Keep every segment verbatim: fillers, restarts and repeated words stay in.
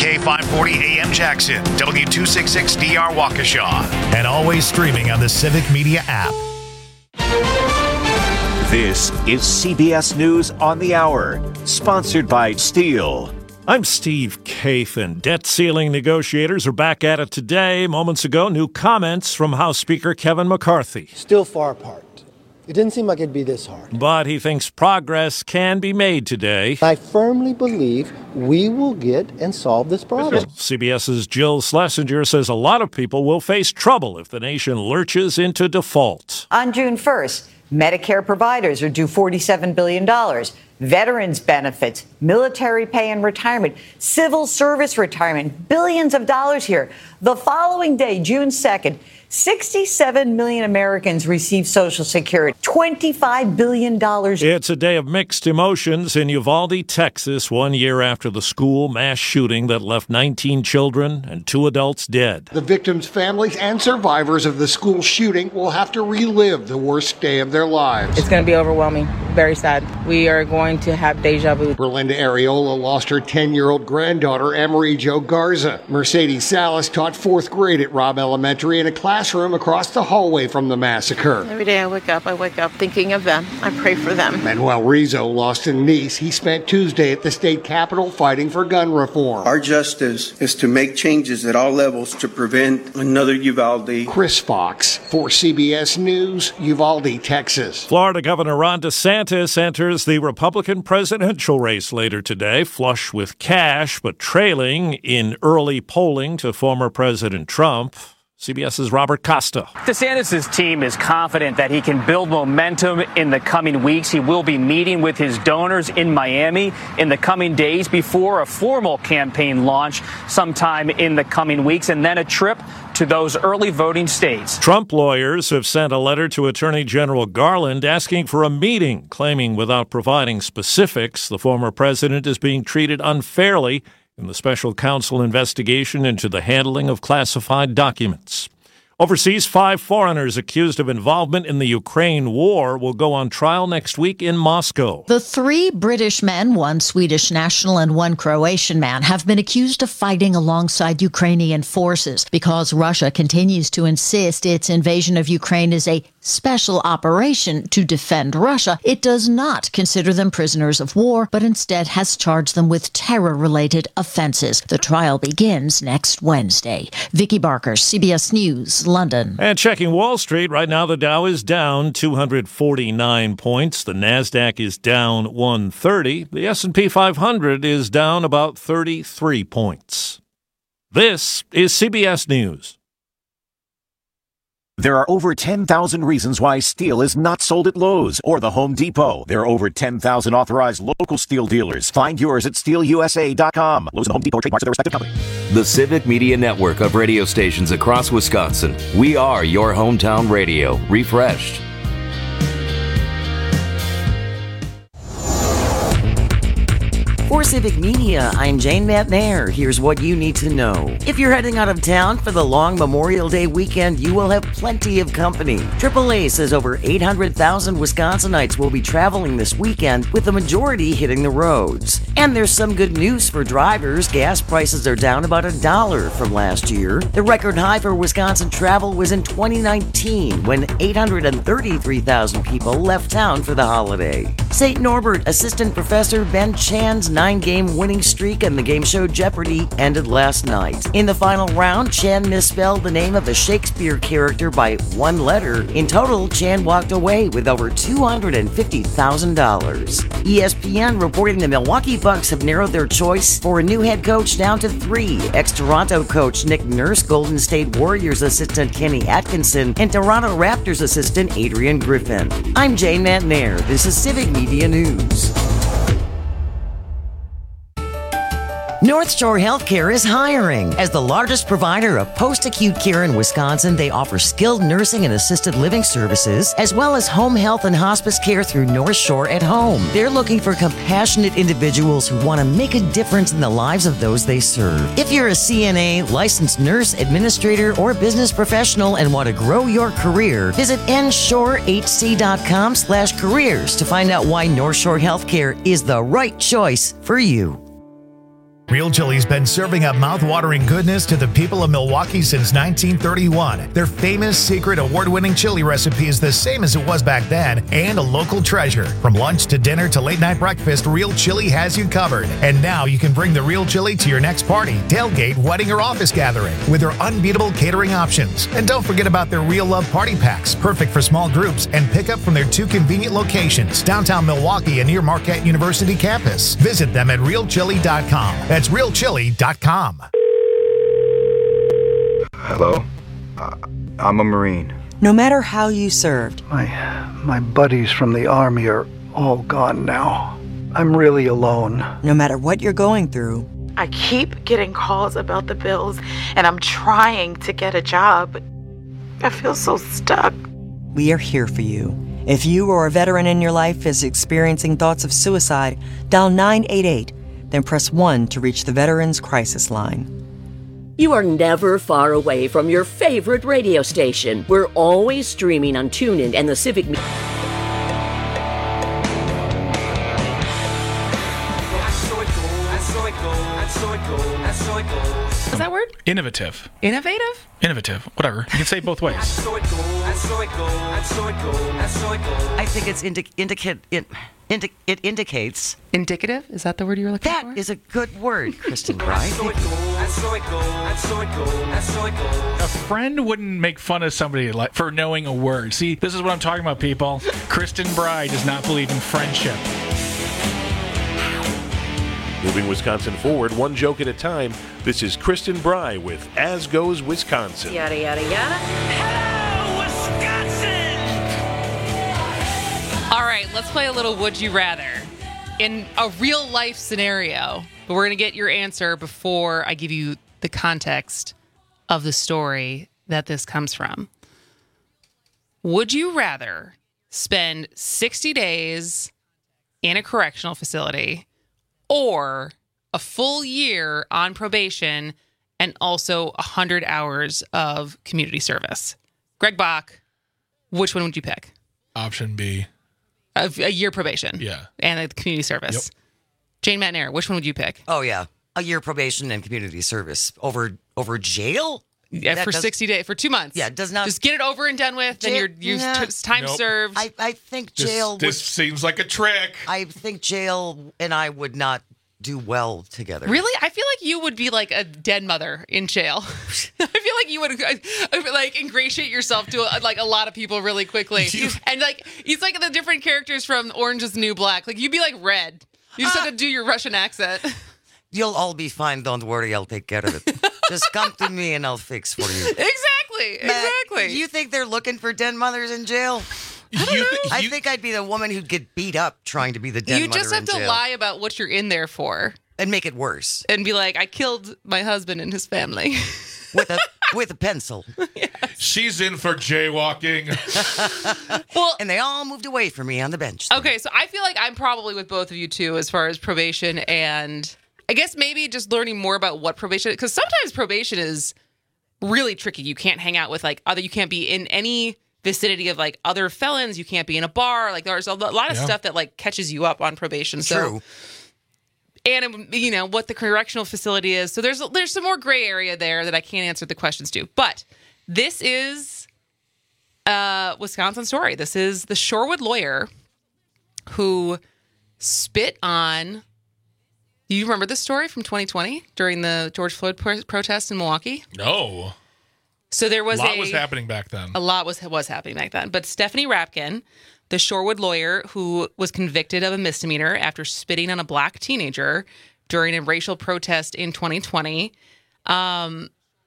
K five forty A M Jackson, W two sixty-six D R Waukesha, and always streaming on the Civic Media app. This is C B S News on the Hour, sponsored by Steel. I'm Steve Kathan. Debt ceiling negotiators are back at it today. Moments ago, new comments from House Speaker Kevin McCarthy. Still far apart. It didn't seem like it'd be this hard. But he thinks progress can be made today. I firmly believe we will get and solve this problem. CBS's Jill Schlesinger says a lot of people will face trouble if the nation lurches into default. On June first, Medicare providers are due forty-seven billion dollars. Veterans benefits, military pay and retirement, civil service retirement, billions of dollars here. The following day, June second, sixty-seven million Americans receive Social Security, twenty-five billion dollars. It's a day of mixed emotions in Uvalde, Texas, one year after the school mass shooting that left nineteen children and two adults dead. The victims' families and survivors of the school shooting will have to relive the worst day of their lives. It's going to be overwhelming, very sad. We are going to have deja vu. Berlinda Areola lost her ten-year-old granddaughter, Emery Jo Garza. Mercedes Salas taught fourth grade at Robb Elementary in a classroom across the hallway from the massacre. Every day I wake up, I wake up thinking of them. I pray for them. Manuel Rizzo lost a niece. He spent Tuesday at the state capitol fighting for gun reform. Our justice is to make changes at all levels to prevent another Uvalde. Chris Fox for C B S News, Uvalde, Texas. Florida Governor Ron DeSantis enters the Republican presidential race later today, flush with cash, but trailing in early polling to former President Trump. CBS's Robert Costa. DeSantis' team is confident that he can build momentum in the coming weeks. He will be meeting with his donors in Miami in the coming days before a formal campaign launch sometime in the coming weeks, and then a trip to those early voting states. Trump lawyers have sent a letter to Attorney General Garland asking for a meeting, claiming without providing specifics the former president is being treated unfairly in the special counsel investigation into the handling of classified documents. Overseas, five foreigners accused of involvement in the Ukraine war will go on trial next week in Moscow. The three British men, one Swedish national and one Croatian man, have been accused of fighting alongside Ukrainian forces because Russia continues to insist its invasion of Ukraine is a special operation to defend Russia. It does not consider them prisoners of war, but instead has charged them with terror-related offenses. The trial begins next Wednesday. Vicky Barker, C B S News, London. And checking Wall Street, right now the Dow is down two hundred forty-nine points. The NASDAQ is down one hundred thirty. The S and P five hundred is down about thirty-three points. This is C B S News. There are over ten thousand reasons why steel is not sold at Lowe's or the Home Depot. There are over ten thousand authorized local steel dealers. Find yours at steel u s a dot com. Lowe's and Home Depot trademarks of their respective company. The Civic Media Network of radio stations across Wisconsin. We are your hometown radio, refreshed. For Civic Media, I'm Jane McNair. Here's what you need to know. If you're heading out of town for the long Memorial Day weekend, you will have plenty of company. triple A says over eight hundred thousand Wisconsinites will be traveling this weekend, with the majority hitting the roads. And there's some good news for drivers. Gas prices are down about a dollar from last year. The record high for Wisconsin travel was in twenty nineteen, when eight hundred thirty-three thousand people left town for the holiday. Saint Norbert Assistant Professor Ben Chan's nine-game winning streak on the game show Jeopardy ended last night. In the final round, Chan misspelled the name of a Shakespeare character by one letter. In total, Chan walked away with over two hundred fifty thousand dollars. E S P N reporting the Milwaukee Bucks have narrowed their choice for a new head coach down to three. Ex-Toronto coach Nick Nurse, Golden State Warriors assistant Kenny Atkinson, and Toronto Raptors assistant Adrian Griffin. I'm Jane McNair. This is Civic Media News. North Shore Healthcare is hiring. As the largest provider of post-acute care in Wisconsin, they offer skilled nursing and assisted living services, as well as home health and hospice care through North Shore at Home. They're looking for compassionate individuals who want to make a difference in the lives of those they serve. If you're a C N A, licensed nurse, administrator, or business professional and want to grow your career, visit n shore h c dot com slash careers to find out why North Shore Healthcare is the right choice for you. Real Chili's been serving up mouth-watering goodness to the people of Milwaukee since nineteen thirty-one. Their famous secret award-winning chili recipe is the same as it was back then and a local treasure. From lunch to dinner to late-night breakfast, Real Chili has you covered. And now you can bring the Real Chili to your next party, tailgate, wedding, or office gathering with their unbeatable catering options. And don't forget about their Real Love Party Packs, perfect for small groups, and pick up from their two convenient locations, downtown Milwaukee and near Marquette University campus. Visit them at real chili dot com. That's real chili dot com. Hello? Uh, I'm a Marine. No matter how you served. My, my buddies from the Army are all gone now. I'm really alone. No matter what you're going through. I keep getting calls about the bills, and I'm trying to get a job. I feel so stuck. We are here for you. If you or a veteran in your life is experiencing thoughts of suicide, dial nine eight eight, then press one to reach the Veterans Crisis Line. You are never far away from your favorite radio station. We're always streaming on TuneIn and the Civic Media. Is that word? Innovative. Innovative? Innovative. Whatever. You can say it both ways. I think it's indi- indicate it, indi- it indicates. Indicative? Is that the word you were looking that for? That is a good word, Kristen Bry. A friend wouldn't make fun of somebody like for knowing a word. See, this is what I'm talking about, people. Kristen Bry does not believe in friendship. Moving Wisconsin forward, one joke at a time. This is Kristen Bry with As Goes Wisconsin. Yada, yada, yada. Hello, Wisconsin! All right, let's play a little Would You Rather in a real life scenario. But we're going to get your answer before I give you the context of the story that this comes from. Would you rather spend sixty days in a correctional facility or a full year on probation and also one hundred hours of community service? Greg Bach, which one would you pick? Option B. A, a year probation. Yeah. And a community service. Yep. Jane Matnair, which one would you pick? Oh, yeah. A year probation and community service. Over over jail? Yeah, That for does- sixty days, for two months. Yeah, it does not... Just get it over and done with, then Jail- you're, you're yeah. t- time Nope. served. I, I think This, jail this would... seems like a trick. I think jail and I would not do well together. Really? I feel like you would be like a dead mother in jail. I feel like you would uh, like ingratiate yourself to uh, like a lot of people really quickly. And like he's like the different characters from Orange is the New Black. Like you'd be like Red. You just Uh, have to do your Russian accent. You'll all be fine. Don't worry. I'll take care of it. Just come to me and I'll fix for you. Exactly. Matt, Exactly. You think they're looking for den mothers in jail? I don't know. I think I'd be the woman who'd get beat up trying to be the den You mother just have in to jail. lie about what you're in there for. And make it worse. And be like, I killed my husband and his family. With a with a pencil. She's in for jaywalking. Well, and they all moved away from me on the bench. Okay, so I feel like I'm probably with both of you too as far as probation and I guess maybe just learning more about what probation, because sometimes probation is really tricky. You can't hang out with like other, you can't be in any vicinity of like other felons. You can't be in a bar. Like there's a lot of Yeah. stuff that like catches you up on probation. So, True. and you know what the correctional facility is. So there's there's some more gray area there that I can't answer the questions to. But this is a Wisconsin story. This is the Shorewood lawyer who spit on. Do you remember this story from twenty twenty during the George Floyd pro- protest in Milwaukee? No. So there was a lot a, was happening back then. A lot was was happening back then. But Stephanie Rapkin, the Shorewood lawyer who was convicted of a misdemeanor after spitting on a black teenager during a racial protest in twenty twenty, um,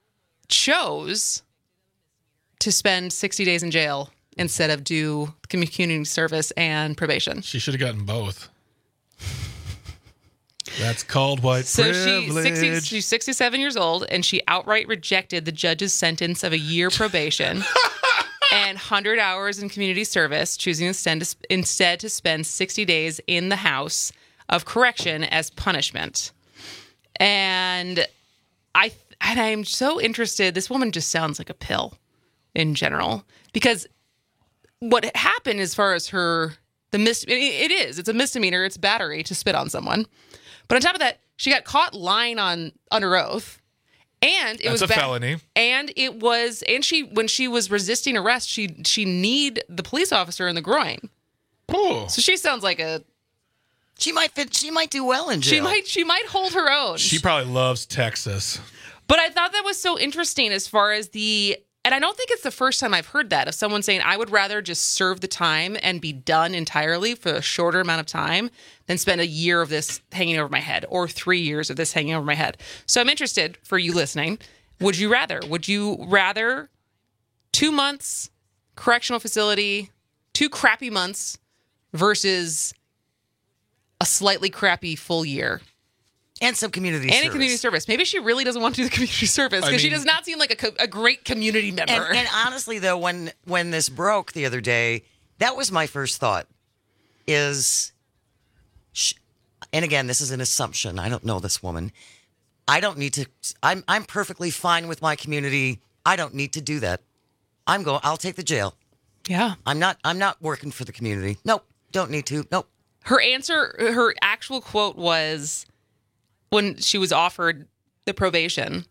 chose to spend sixty days in jail instead of do community service and probation. She should have gotten both. That's called white So privilege. she, sixty, she's sixty-seven years old, and she outright rejected the judge's sentence of a year probation and one hundred hours in community service, choosing instead to, instead to spend sixty days in the house of correction as punishment. And I and I'm so interested. This woman just sounds like a pill in general, because what happened as far as her the mis it is it's a misdemeanor, it's battery to spit on someone. But on top of that, she got caught lying on under oath. And it That's was a ba- felony. And it was, and she, when she was resisting arrest, she she kneed the police officer in the groin. Oh, so she sounds like a. She might fit. She might do well in jail. She might. She might hold her own. She probably loves Texas. But I thought that was so interesting as far as the, and I don't think it's the first time I've heard that of someone saying, I would rather just serve the time and be done entirely for a shorter amount of time than spend a year of this hanging over my head or three years of this hanging over my head. So I'm interested for you listening. Would you rather? Would you rather two months correctional facility, two crappy months versus a slightly crappy full year? And some community and service. And community service. Maybe she really doesn't want to do the community service because she does not seem like a, co- a great community member. And, and honestly, though, when when this broke the other day, that was my first thought. Is, sh- and again, this is an assumption. I don't know this woman. I don't need to. I'm I'm perfectly fine with my community. I don't need to do that. I'm going. I'll take the jail. Yeah. I'm not. I'm not working for the community. Nope. Don't need to. Nope. Her answer. Her actual quote was, when she was offered the probation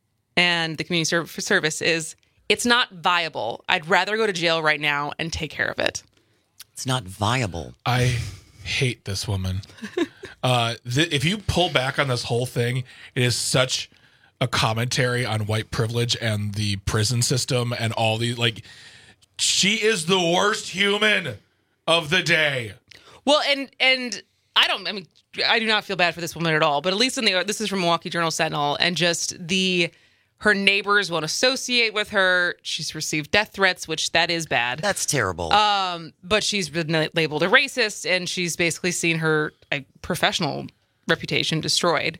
and the community serv- service is, it's not viable. I'd rather go to jail right now and take care of it. It's not viable. I hate this woman. uh, th- if you pull back on this whole thing, it is such a commentary on white privilege and the prison system and all these, like, she is the worst human of the day. Well, and, and I don't, I mean, I do not feel bad for this woman at all, but at least in the, this is from Milwaukee Journal Sentinel, and just the, her neighbors won't associate with her. She's received death threats, which that is bad. That's terrible. Um, but she's been labeled a racist, and she's basically seen her uh, professional reputation destroyed.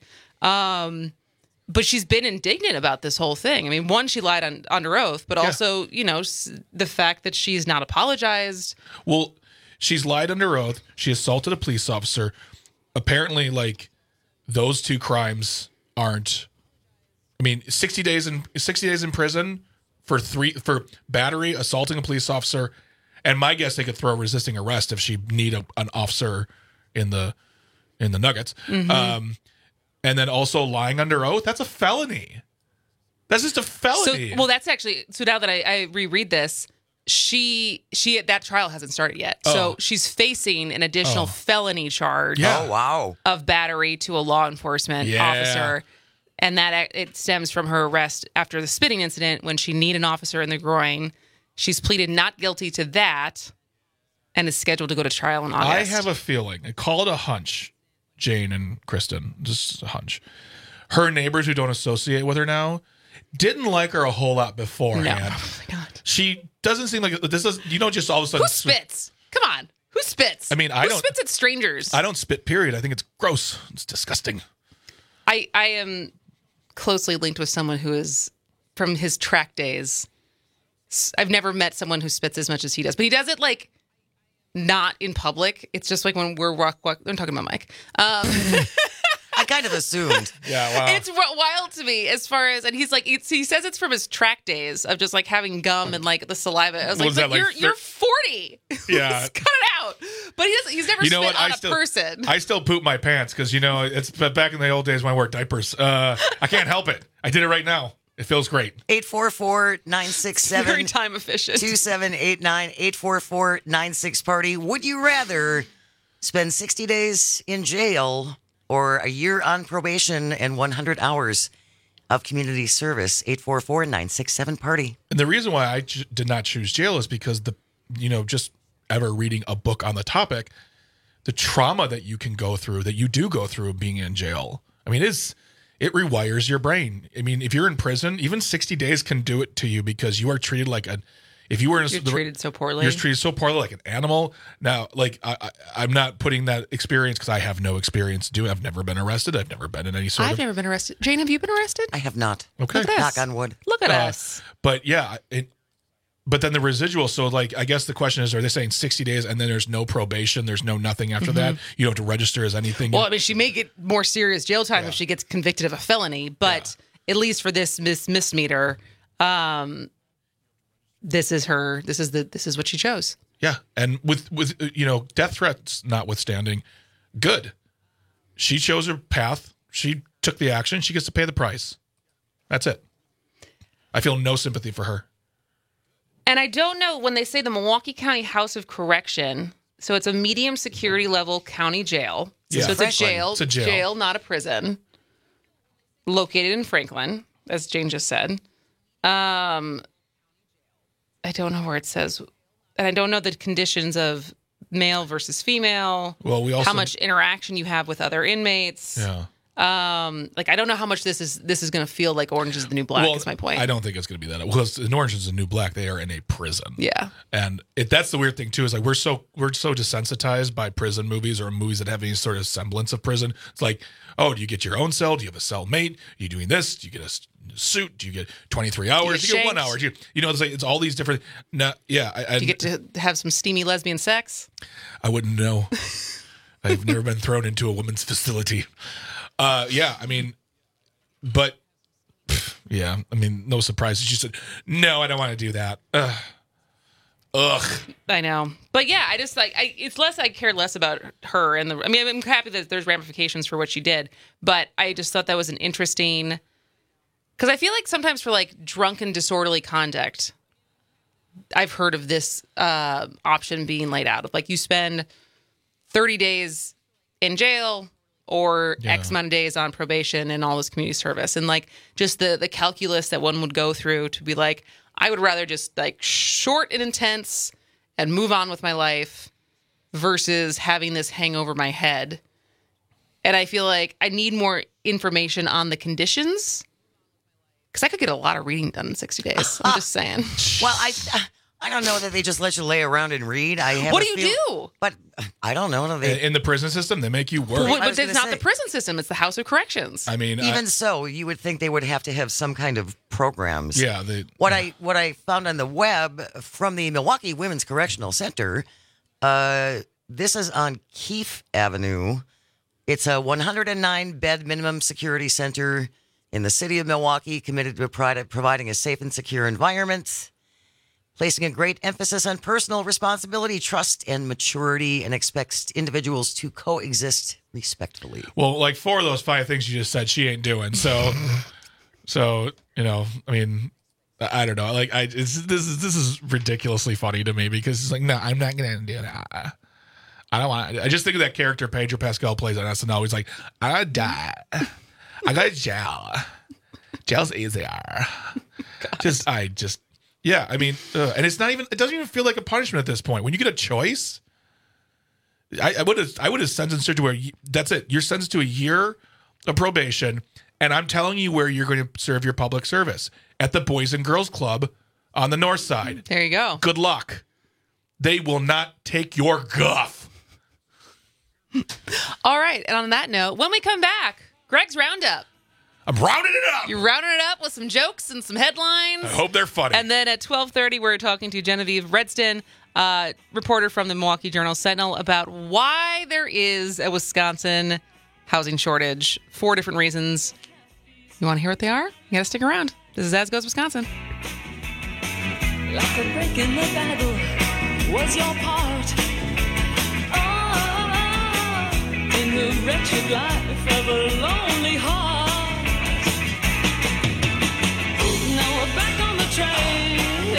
Um, but she's been indignant about this whole thing. I mean, one, she lied on, under oath, but Yeah. also, you know, the fact that she's not apologized. Well, she's lied under oath. She assaulted a police officer. Apparently, like, those two crimes aren't. I mean, sixty days in sixty days in prison for three for battery, assaulting a police officer, and my guess they could throw resisting arrest if she need a, an officer in the in the Nuggets. Mm-hmm. Um, and then also lying under oath. That's a felony. That's just a felony. So, well, that's actually so. Now that I, I reread this, she she that trial hasn't started yet. Oh. So she's facing an additional Oh. felony charge. Yeah. Oh, wow. Of battery to a law enforcement Yeah. officer. And that it stems from her arrest after the spitting incident when she kneed an officer in the groin. She's pleaded not guilty to that and is scheduled to go to trial in August. I have a feeling. I call it a hunch, Jane and Kristen. Just a hunch. Her neighbors who don't associate with her now didn't like her a whole lot beforehand. No. Oh my God. She doesn't seem like this is, you know, just all of a sudden. Who spits? Come on. Who spits? I mean, I Who don't. spits at strangers? I don't spit, period. I think it's gross. It's disgusting. I, I am closely linked with someone who is from his track days. I've never met someone who spits as much as he does, but he does it like not in public. It's just like when we're walk, walk I'm talking about Mike. Um, I kind of assumed. Yeah, wow. It's w- wild to me as far as, and he's like, it's, he says it's from his track days of just like having gum and like the saliva. I was like, Was that, but like, you're thir- you're forty. Yeah. Just cut it out. But he doesn't. He's never You know spit what? on I a still, person. I still poop my pants because, you know, it's but back in the old days when I wore diapers. Uh, I can't help it. I did it right now. It feels great. eight four four, nine six seven, Very time efficient. two seven eight nine, eight four four, nine six party. Would you rather spend sixty days in jail or a year on probation and one hundred hours of community service? eight four four, nine six seven party. And the reason why I ch- did not choose jail is because the, you know, just ever reading a book on the topic, the trauma that you can go through, that you do go through being in jail. I mean, it's, it rewires your brain. I mean, if you're in prison, even sixty days can do it to you because you are treated like a, if you were in You're the, treated so poorly. You're treated so poorly like an animal. Now, like, I, I, I'm not putting that experience because I have no experience doing it. I've never been arrested. I've never been in any sort I've of. never been arrested. Jane, have you been arrested? I have not. Okay. Look at us. Knock on wood. Look at Uh, us. But yeah, it. But then the residual. So like, I guess the question is: are they saying sixty days and then there's no probation? There's no nothing after Mhm. that. You don't have to register as anything. Well, I mean, she may get more serious jail time if she gets convicted of a felony, but at least for this mis- misdemeanor, um, this is her. This is the. This is what she chose. Yeah, and with with you know death threats notwithstanding, good. She chose her path she took the action. She gets to pay the price. That's it. I feel no sympathy for her. And I don't know, when they say the Milwaukee County House of Correction, so it's a medium security level county jail. Yeah. So it's a jail, It's a jail. jail, not a prison, located in Franklin, as Jane just said. Um, I don't know where it says, and I don't know the conditions of male versus female. Well, we also how much interaction you have with other inmates. Yeah. Um, like I don't know how much this is. This is going to feel like Orange is the New Black. Well, is my point. I don't think it's going to be that. Well, in Orange is the New Black, they are in a prison. Yeah, and it, that's the weird thing too. Is like we're so we're so desensitized by prison movies or movies that have any sort of semblance of prison. It's like, oh, do you get your own cell? Do you have a cellmate? Are you doing this? Do you get a suit? Do you get twenty-three hours? Do you get, do you get one hour? Do you, you know, it's like it's all these different. No, yeah, I, I, do you get to have some steamy lesbian sex? I wouldn't know. I've never been thrown into a women's facility. Uh, yeah, I mean, but pff, yeah, I mean, no surprise. She said, "No, I don't want to do that." Ugh. Ugh. I know, but yeah, I just like I. It's less I care less about her and the. I mean, I'm happy that there's ramifications for what she did, but I just thought that was an interesting. Because I feel like sometimes for like drunken disorderly conduct, I've heard of this uh, option being laid out. Like you spend thirty days in jail. Or yeah. X amount of days on probation and all this community service. And like just the the calculus that one would go through to be like, I would rather just like short and intense and move on with my life versus having this hang over my head. And I feel like I need more information on the conditions because I could get a lot of reading done in sixty days. I'm just saying. Well, I I don't know that they just let you lay around and read. I have what a do you feel, do? But I don't know. They, in the prison system, they make you work. But, but it's not say. the prison system; it's the House of Corrections. I mean, even I, so, you would think they would have to have some kind of programs. Yeah. They, what uh, I what I found on the web from the Milwaukee Women's Correctional Center. Uh, this is on Keefe Avenue. It's a one hundred nine bed minimum security center in the city of Milwaukee, committed to providing a safe and secure environment, placing a great emphasis on personal responsibility, trust, and maturity, and expects individuals to coexist respectfully. Well, like four of those five things you just said, she ain't doing. So, so you know, I mean, I don't know. Like, I it's, this is this is ridiculously funny to me because it's like, no, I'm not gonna do that. I don't want. I just think of that character Pedro Pascal plays on S N L. He's like, I die. I go to jail. Jail's easier. Just, I just. Yeah, I mean, uh, and it's not even, it doesn't even feel like a punishment at this point. When you get a choice, I, I would have I would have sentenced her to a, that's it. You're sentenced to a year of probation, and I'm telling you where you're going to serve your public service, at the Boys and Girls Club on the north side. There you go. Good luck. They will not take your guff. All right, and on that note, when we come back, Greg's Roundup. I'm rounding it up. You're rounding it up with some jokes and some headlines. I hope they're funny. And then at twelve thirty, we're talking to Genevieve Redston, uh, reporter from the Milwaukee Journal-Sentinel, about why there is a Wisconsin housing shortage. Four different reasons. You want to hear what they are? You got to stick around. This is As Goes Wisconsin. Like a break in the Bible was your part. Oh, in the wretched life of a lonely heart. Now we're back on the train.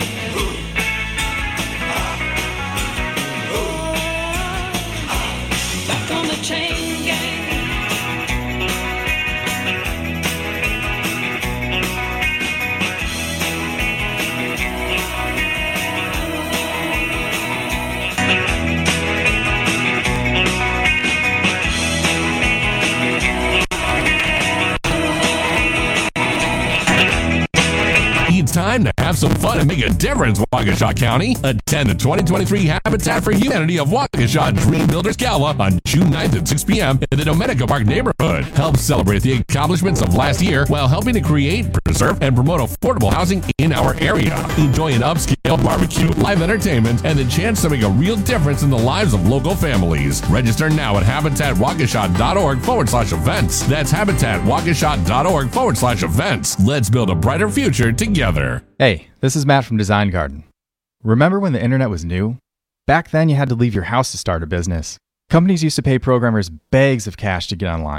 Oh, back on the chain gang. It's time to have some fun and make a difference, Waukesha County. Attend the twenty twenty-three Habitat for Humanity of Waukesha Dream Builders Gala on June ninth at six p.m. in the Domenica Park neighborhood. Help celebrate the accomplishments of last year while helping to create, preserve, and promote affordable housing in our area. Enjoy an upscale barbecue, live entertainment, and the chance to make a real difference in the lives of local families. Register now at habitatwaukesha.org forward slash events. That's habitatwaukesha.org forward slash events. Let's build a brighter future together. Hey, this is Matt from Design Garden. Remember when the internet was new? Back then, you had to leave your house to start a business. Companies used to pay programmers bags of cash to get online.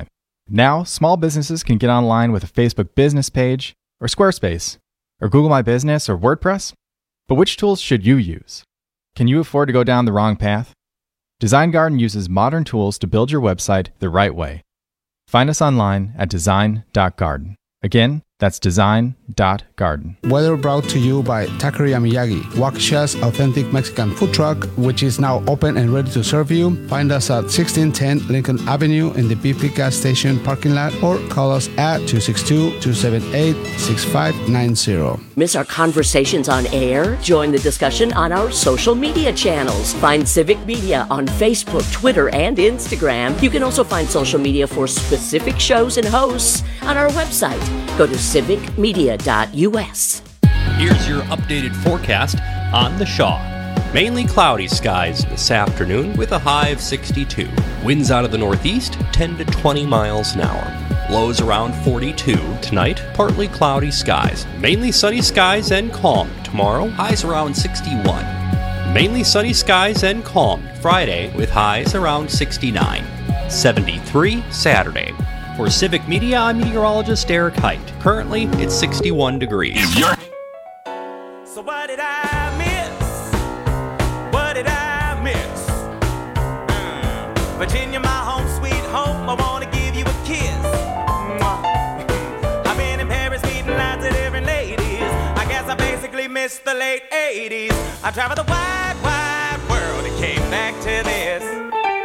Now, small businesses can get online with a Facebook business page, or Squarespace, or Google My Business, or WordPress. But which tools should you use? Can you afford to go down the wrong path? Design Garden uses modern tools to build your website the right way. Find us online at design dot garden. Again, that's design dot garden. Weather brought to you by Taqueria Miyagi, Waukesha's authentic Mexican food truck, which is now open and ready to serve you. Find us at sixteen ten Lincoln Avenue in the B P gas station parking lot, or call us at two six two, two seven eight, six five nine zero. Miss our conversations on air? Join the discussion on our social media channels. Find Civic Media on Facebook, Twitter, and Instagram. You can also find social media for specific shows and hosts on our website. Go to civic media dot u s. Here's your updated forecast on the Shaw. Mainly cloudy skies this afternoon with a high of sixty-two. Winds out of the northeast, ten to twenty miles an hour. Lows around forty-two. Tonight, partly cloudy skies. Mainly sunny skies and calm. Tomorrow, highs around sixty-one. Mainly sunny skies and calm. Friday, with highs around sixty-nine. seventy-three Saturday. For Civic Media, I'm meteorologist Eric Height. Currently, it's sixty-one degrees. So what did I miss? What did I miss? Mm. Virginia, my home, sweet home, I want to give you a kiss. Mwah. I've been in Paris meeting lots of different ladies. I guess I basically missed the late eighties. I traveled the wide, wide world and came back to this.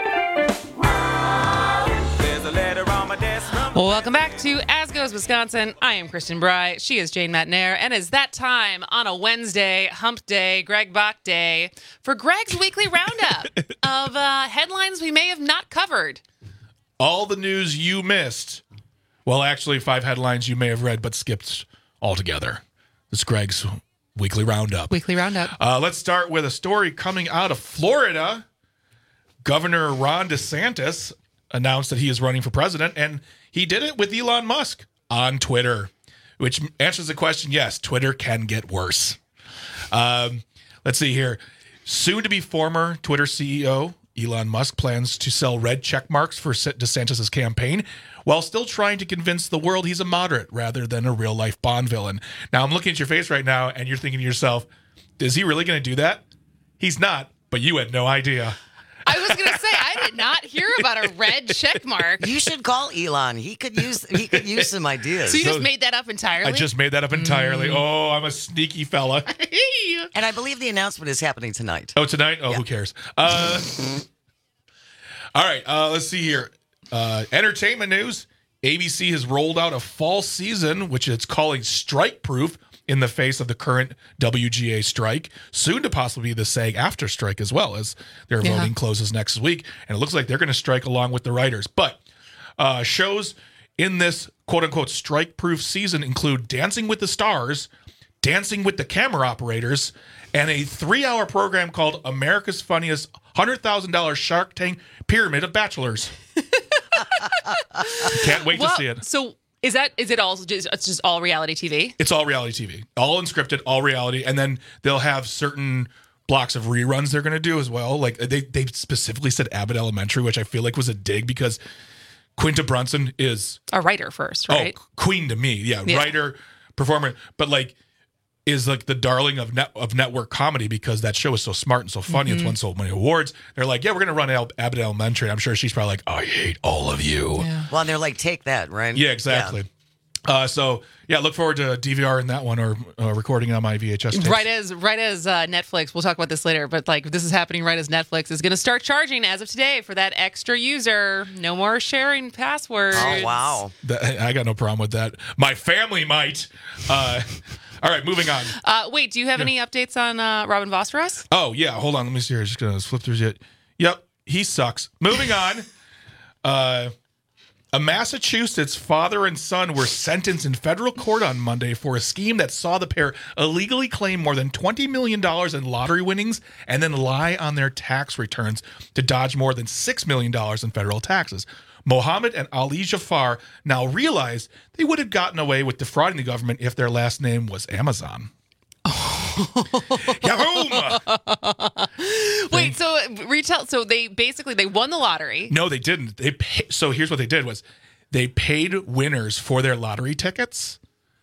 Well, welcome back to As Goes Wisconsin. I am Kristen Bry. She is Jane Matnair. And it's that time on a Wednesday, hump day, Greg Bach day, for Greg's weekly roundup of uh, headlines we may have not covered. All the news you missed. Well, actually, five headlines you may have read but skipped altogether. This is Greg's weekly roundup. Weekly roundup. Uh, let's start with a story coming out of Florida. Governor Ron DeSantis announced that he is running for president, and he did it with Elon Musk on Twitter, which answers the question, yes, Twitter can get worse. Um, let's see here. Soon to be former Twitter C E O, Elon Musk plans to sell red check marks for DeSantis' campaign while still trying to convince the world he's a moderate rather than a real-life Bond villain. Now, I'm looking at your face right now, and you're thinking to yourself, is he really going to do that? He's not, but you had no idea. I was going to say, I did not hear about a red check mark. You should call Elon. He could use he could use some ideas. So you just made that up entirely? I just made that up entirely. Mm. Oh, I'm a sneaky fella. And I believe the announcement is happening tonight. Oh, tonight? Oh, yeah. Who cares? Uh, all right, uh, let's see here. Uh, entertainment news. A B C has rolled out a fall season, which it's calling Strike Proof, in the face of the current W G A strike, soon to possibly be the SAG-AFTRA strike as well, as their yeah. voting closes next week. And it looks like they're going to strike along with the writers. But uh, shows in this quote-unquote strike-proof season include Dancing with the Stars, Dancing with the Camera Operators, and a three-hour program called America's Funniest one hundred thousand dollars Shark Tank Pyramid of Bachelors. Can't wait well, to see it. So... Is that is it all just it's just all reality T V? It's all reality T V, all unscripted, all reality, and then they'll have certain blocks of reruns they're going to do as well. Like they they specifically said Abbott Elementary, which I feel like was a dig because Quinta Brunson is a writer first, right? Oh, queen to me, yeah, yeah. writer, performer, but like is like the darling of net of network comedy because that show is so smart and so funny. Mm-hmm. It's won so many awards. They're like, yeah, we're going to run Al- Abbott Elementary. I'm sure she's probably like, I hate all of you. Yeah. Well, and they're like, take that, right? Yeah, exactly. Yeah. Uh, so yeah, look forward to D V R in that one or uh, recording it on my V H S tapes. Right as right as uh, Netflix. We'll talk about this later, but like this is happening right as Netflix is going to start charging as of today for that extra user. No more sharing passwords. Oh wow! That, I got no problem with that. My family might. Uh, All right, moving on. Uh, wait, do you have yeah. any updates on uh, Robin Voss for us? Oh, yeah. Hold on. Let me see here. Just going to flip through it. Yep. He sucks. Moving on. Uh, a Massachusetts father and son were sentenced in federal court on Monday for a scheme that saw the pair illegally claim more than twenty million dollars in lottery winnings and then lie on their tax returns to dodge more than six million dollars in federal taxes. Mohammed and Ali Jafar now realize they would have gotten away with defrauding the government if their last name was Amazon. Yahoo! Wait, so retail? So they basically they won the lottery. No, they didn't. They pay, so here's what they did was they paid winners for their lottery tickets.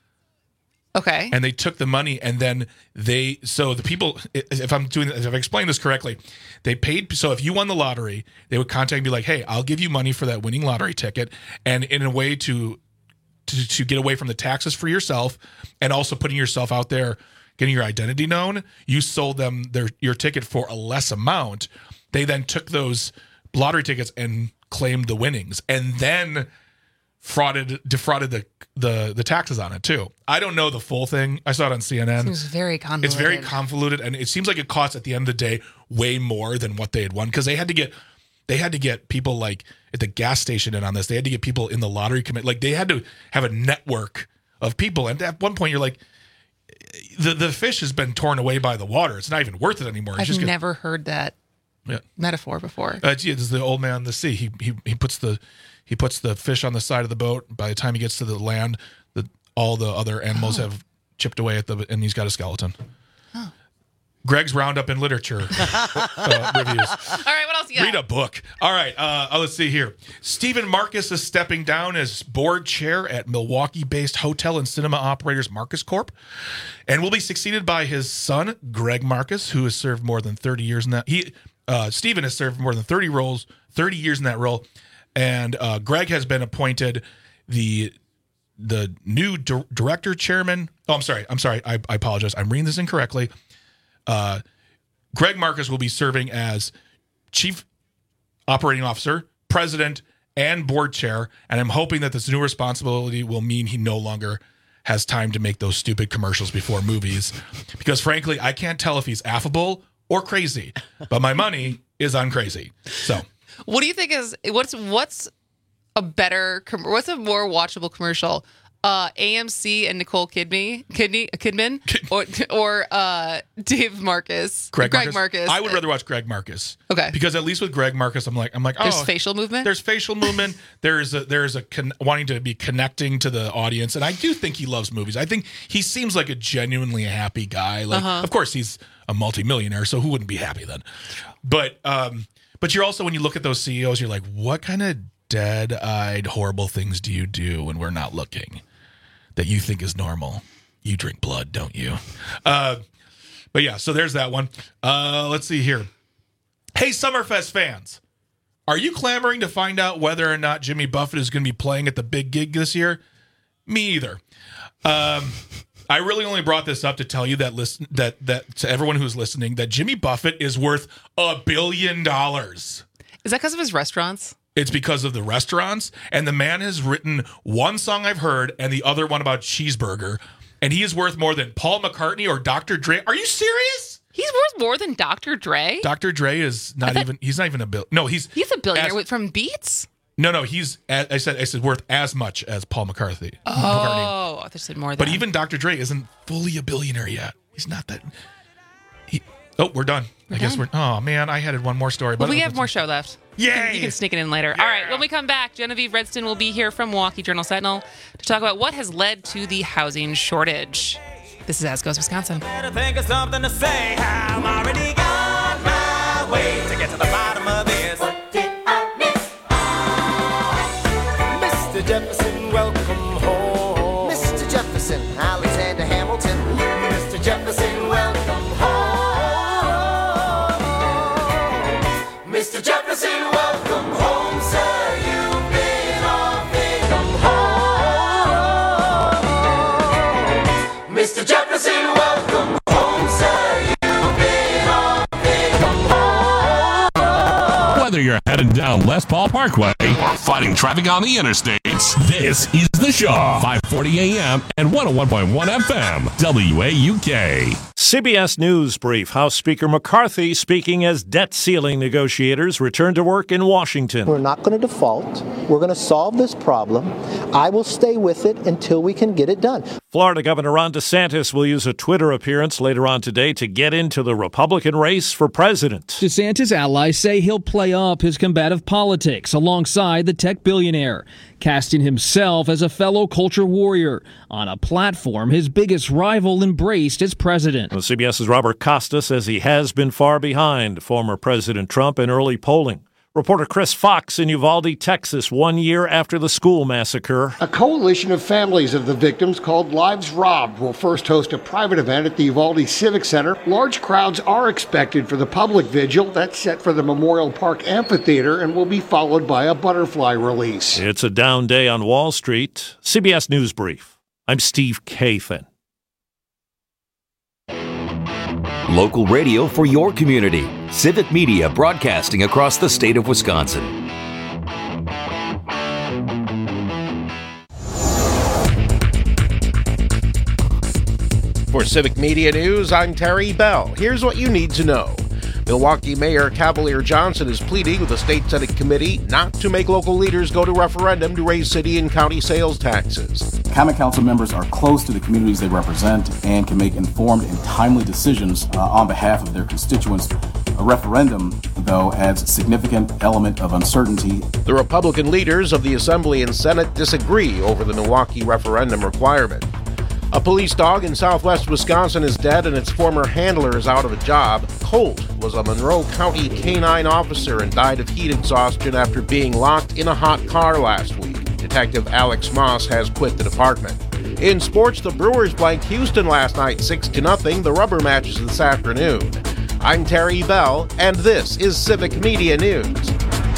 Okay. And they took the money, and then they, so the people, if I'm doing, if I've explained this correctly, they paid, so if you won the lottery, they would contact and be like, hey, I'll give you money for that winning lottery ticket. And in a way to, to, to get away from the taxes for yourself, and also putting yourself out there, getting your identity known, you sold them their your ticket for a less amount. They then took those lottery tickets and claimed the winnings, and then frauded, defrauded the, the the taxes on it too. I don't know the full thing. I saw it on C N N. Seems very convoluted. It's very convoluted, and it seems like it costs at the end of the day way more than what they had won, because they had to get they had to get people like at the gas station in on this. They had to get people in the lottery committee. Like they had to have a network of people, and at one point you're like, the the fish has been torn away by the water. It's not even worth it anymore. It's I've just never heard that yeah. metaphor before. Uh, it's, it's the old man in the sea. He he he puts the he puts the fish on the side of the boat. By the time he gets to the land, the all the other animals oh. have chipped away at the, and he's got a skeleton. Oh. Greg's Roundup in Literature uh, reviews. All right, what else you got? Read a book. All right, uh, let's see here. Stephen Marcus is stepping down as board chair at Milwaukee-based hotel and cinema operators Marcus Corp, and will be succeeded by his son, Greg Marcus, who has served more than thirty years in that. He, uh, Stephen has served more than thirty roles, thirty years in that role, and uh, Greg has been appointed the the new di- director chairman. Oh, I'm sorry. I'm sorry. I, I apologize. I'm reading this incorrectly. Uh, Greg Marcus will be serving as chief operating officer, president, and board chair. And I'm hoping that this new responsibility will mean he no longer has time to make those stupid commercials before movies. Because frankly, I can't tell if he's affable or crazy, but my money is on crazy. So what do you think is, what's, what's a better, what's a more watchable commercial? Uh, A M C and Nicole Kidney, Kidney, Kidman, or or uh, Dave Marcus, Greg, Greg Marcus? Marcus. I would rather watch Greg Marcus. Okay, because at least with Greg Marcus, I'm like, I'm like, oh, there's facial movement. There's facial movement. There's a there's a con- wanting to be connecting to the audience, and I do think he loves movies. I think he seems like a genuinely happy guy. Like, uh-huh. of course, he's a multimillionaire, so who wouldn't be happy then? But um, but you're also, when you look at those C E Os, you're like, what kind of dead-eyed, horrible things do you do when we're not looking? That you think is normal. You drink blood, don't you? Uh, but yeah, so there's that one. Uh, let's see here. Hey, Summerfest fans, are you clamoring to find out whether or not Jimmy Buffett is going to be playing at the big gig this year? Me either. Um, I really only brought this up to tell you that listen that that to everyone who's listening that Jimmy Buffett is worth a billion dollars. Is that because of his restaurants? It's because of the restaurants, and the man has written one song I've heard and the other one about cheeseburger, and he is worth more than Paul McCartney or Doctor Dre. Are you serious? He's worth more than Doctor Dre? Doctor Dre is not thought, even, he's not even a bill. No, he's. He's a billionaire as, with, from Beats? No, no, he's, I said, I said worth as much as Paul McCartney. Oh, McCartney. I thought you said more than But even Doctor Dre isn't fully a billionaire yet. He's not that. He, oh, we're done. We're I guess done. we're, oh man, I had one more story. Well, But we have more show left. Yay! You can, you can sneak it in later. Yeah. All right, when we come back, Genevieve Redston will be here from Milwaukee Journal-Sentinel to talk about what has led to the housing shortage. This is As Goes Wisconsin. Better think of something to say. I'm already on my way to get to the bottom of this. What did I miss? Mister Jefferson, welcome home. Mister Jefferson, Alexander Hamilton. Mister Jefferson, welcome home. Mister Jefferson, welcome home, sir. You've been off it. Come home. Mister Jefferson, welcome home, sir. You've been off it. Come home. Whether you're headed down Les Paul Parkway or fighting traffic on the interstates, this is The Shaw, five forty A M and one oh one point one F M, W A U K. C B S News brief. House Speaker McCarthy speaking as debt ceiling negotiators return to work in Washington. We're not going to default. We're going to solve this problem. I will stay with it until we can get it done. Florida Governor Ron DeSantis will use a Twitter appearance later on today to get into the Republican race for president. DeSantis' allies say he'll play up his combative politics alongside the tech billionaire, casting himself as a fellow culture warrior on a platform his biggest rival embraced as president. Well, CBS's Robert Costa says he has been far behind former President Trump in early polling. Reporter Chris Fox in Uvalde, Texas, one year after the school massacre. A coalition of families of the victims called Lives Robbed will first host a private event at the Uvalde Civic Center. Large crowds are expected for the public vigil that's set for the Memorial Park Amphitheater and will be followed by a butterfly release. It's a down day on Wall Street. C B S News Brief. I'm Steve Kathan. Local radio for your community. Civic Media broadcasting across the state of Wisconsin. For Civic Media News, I'm Terry Bell. Here's what you need to know. Milwaukee Mayor Cavalier Johnson is pleading with the State Senate Committee not to make local leaders go to referendum to raise city and county sales taxes. Common Council members are close to the communities they represent and can make informed and timely decisions uh, on behalf of their constituents. A referendum, though, adds a significant element of uncertainty. The Republican leaders of the Assembly and Senate disagree over the Milwaukee referendum requirement. A police dog in southwest Wisconsin is dead and its former handler is out of a job. Colt was a Monroe County canine officer and died of heat exhaustion after being locked in a hot car last week. Detective Alex Moss has quit the department. In sports, the Brewers blanked Houston last night six to nothing. The rubber matches this afternoon. I'm Terry Bell, and this is Civic Media News.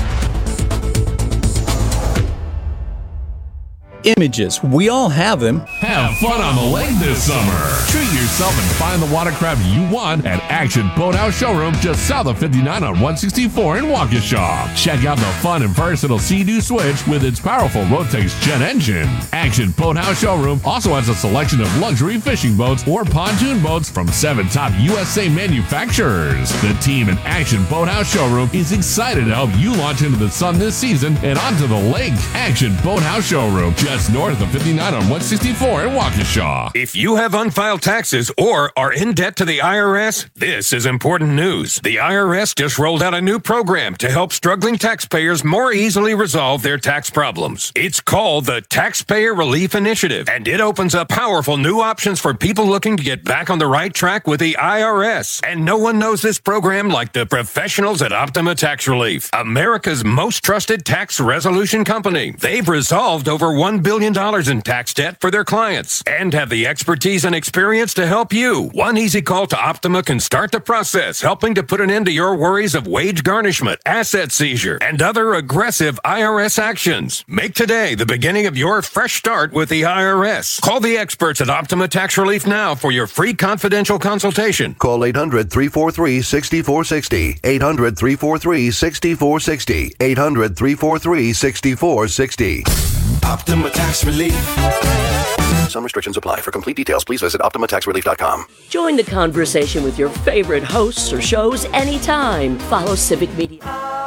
Images. We all have them. Have fun on the lake this summer. Treat yourself and find the watercraft you want at Action Boathouse Showroom just south of fifty-nine on one sixty-four in Waukesha. Check out the fun and versatile Sea-Doo Switch with its powerful Rotax jet engine. Action Boathouse Showroom also has a selection of luxury fishing boats or pontoon boats from seven top U S A manufacturers. The team at Action Boathouse Showroom is excited to help you launch into the sun this season and onto the lake. Action Boathouse Showroom, just north of fifty-nine on one sixty-four in Waukesha. If you have unfiled taxes or are in debt to the I R S, this is important news. The I R S just rolled out a new program to help struggling taxpayers more easily resolve their tax problems. It's called the Taxpayer Relief Initiative, and it opens up powerful new options for people looking to get back on the right track with the I R S. And no one knows this program like the professionals at Optima Tax Relief, America's most trusted tax resolution company. They've resolved over one billion dollars in tax debt for their clients and have the expertise and experience to help you. One easy call to Optima can start the process, helping to put an end to your worries of wage garnishment, asset seizure, and other aggressive I R S actions. Make today the beginning of your fresh start with the I R S. Call the experts at Optima Tax Relief now for your free confidential consultation. Call eight hundred, three four three, six four six zero, eight hundred, three four three, six four six zero, eight hundred, three four three, six four six zero. Optima Tax Relief. Some restrictions apply. For complete details, please visit optima tax relief dot com. Join the conversation with your favorite hosts or shows anytime. Follow Civic Media.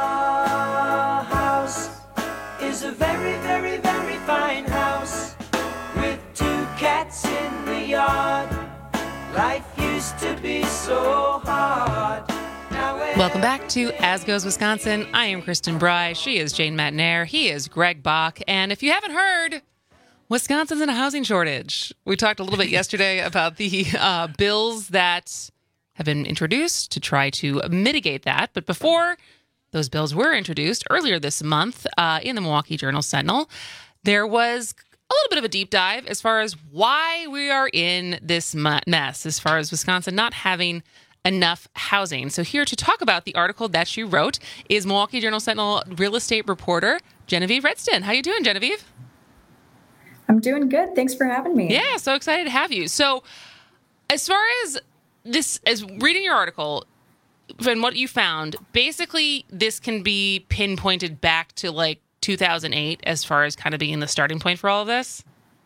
Our house is a very, very, very fine house with two cats in the yard. Life used to be so hard. Welcome back to As Goes Wisconsin. I am Kristen Bry. She is Jane Matnair. He is Greg Bach. And if you haven't heard, Wisconsin's in a housing shortage. We talked a little bit yesterday about the uh, bills that have been introduced to try to mitigate that. But before those bills were introduced earlier this month uh, in the Milwaukee Journal-Sentinel, there was a little bit of a deep dive as far as why we are in this mess, as far as Wisconsin not having enough housing. So here to talk about the article that she wrote is Milwaukee Journal-Sentinel real estate reporter Genevieve Redston. How you doing, Genevieve? I'm doing good. Thanks for having me. Yeah, so excited to have you. So as far as this, as reading your article and what you found, basically this can be pinpointed back to like two thousand eight as far as kind of being the starting point for all of this?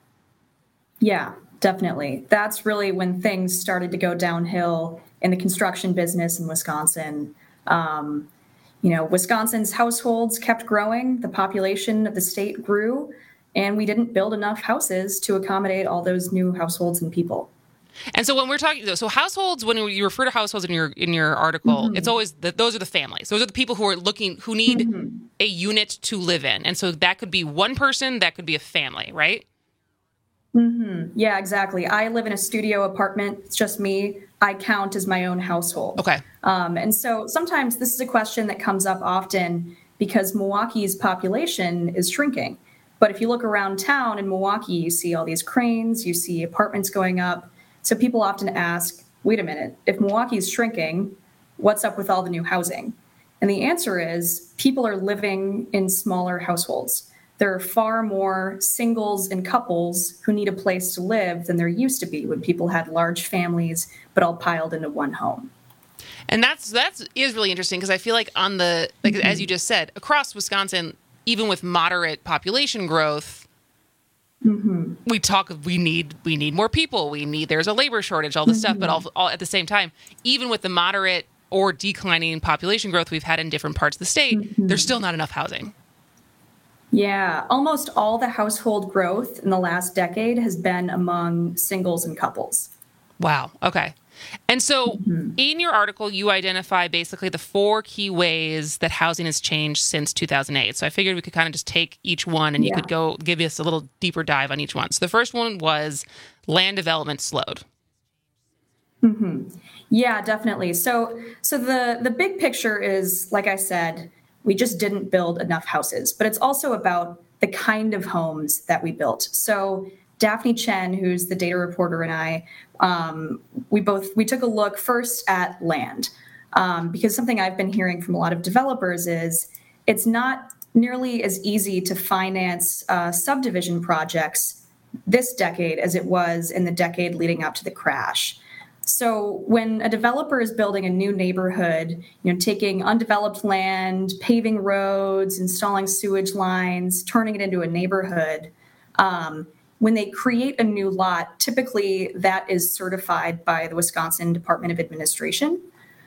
Yeah, definitely. That's really when things started to go downhill in the construction business in Wisconsin. Um, you know, Wisconsin's households kept growing, the population of the state grew, and we didn't build enough houses to accommodate all those new households and people. And so when we're talking, so households, when you refer to households in your in your article, mm-hmm. it's always that those are the families. Those are the people who are looking, who need mm-hmm. a unit to live in. And so that could be one person, that could be a family, right? Mm-hmm. Yeah, exactly. I live in a studio apartment. It's just me. I count as my own household. Okay. Um, and so sometimes this is a question that comes up often because Milwaukee's population is shrinking. But if you look around town in Milwaukee, you see all these cranes, you see apartments going up. So people often ask, wait a minute, if Milwaukee is shrinking, what's up with all the new housing? And the answer is people are living in smaller households. There are far more singles and couples who need a place to live than there used to be when people had large families, but all piled into one home. And that's that's is really interesting because I feel like on the, like mm-hmm. as you just said, across Wisconsin, even with moderate population growth, mm-hmm. we talk, we need, we need more people. We need, there's a labor shortage, all this mm-hmm. stuff, but all, all at the same time, even with the moderate or declining population growth we've had in different parts of the state, mm-hmm. there's still not enough housing. Yeah, almost all the household growth in the last decade has been among singles and couples. Wow. Okay. And so mm-hmm. in your article, you identify basically the four key ways that housing has changed since two thousand eight. So I figured we could kind of just take each one and you yeah. could go give us a little deeper dive on each one. So the first one was land development slowed. Mm-hmm. Yeah, definitely. So so the, the big picture is, like I said, we just didn't build enough houses, but it's also about the kind of homes that we built. So Daphne Chen, who's the data reporter, and I, um, we both, we took a look first at land, um, because something I've been hearing from a lot of developers is it's not nearly as easy to finance uh, subdivision projects this decade as it was in the decade leading up to the crash. So when a developer is building a new neighborhood, you know, taking undeveloped land, paving roads, installing sewage lines, turning it into a neighborhood, um, when they create a new lot, typically that is certified by the Wisconsin Department of Administration.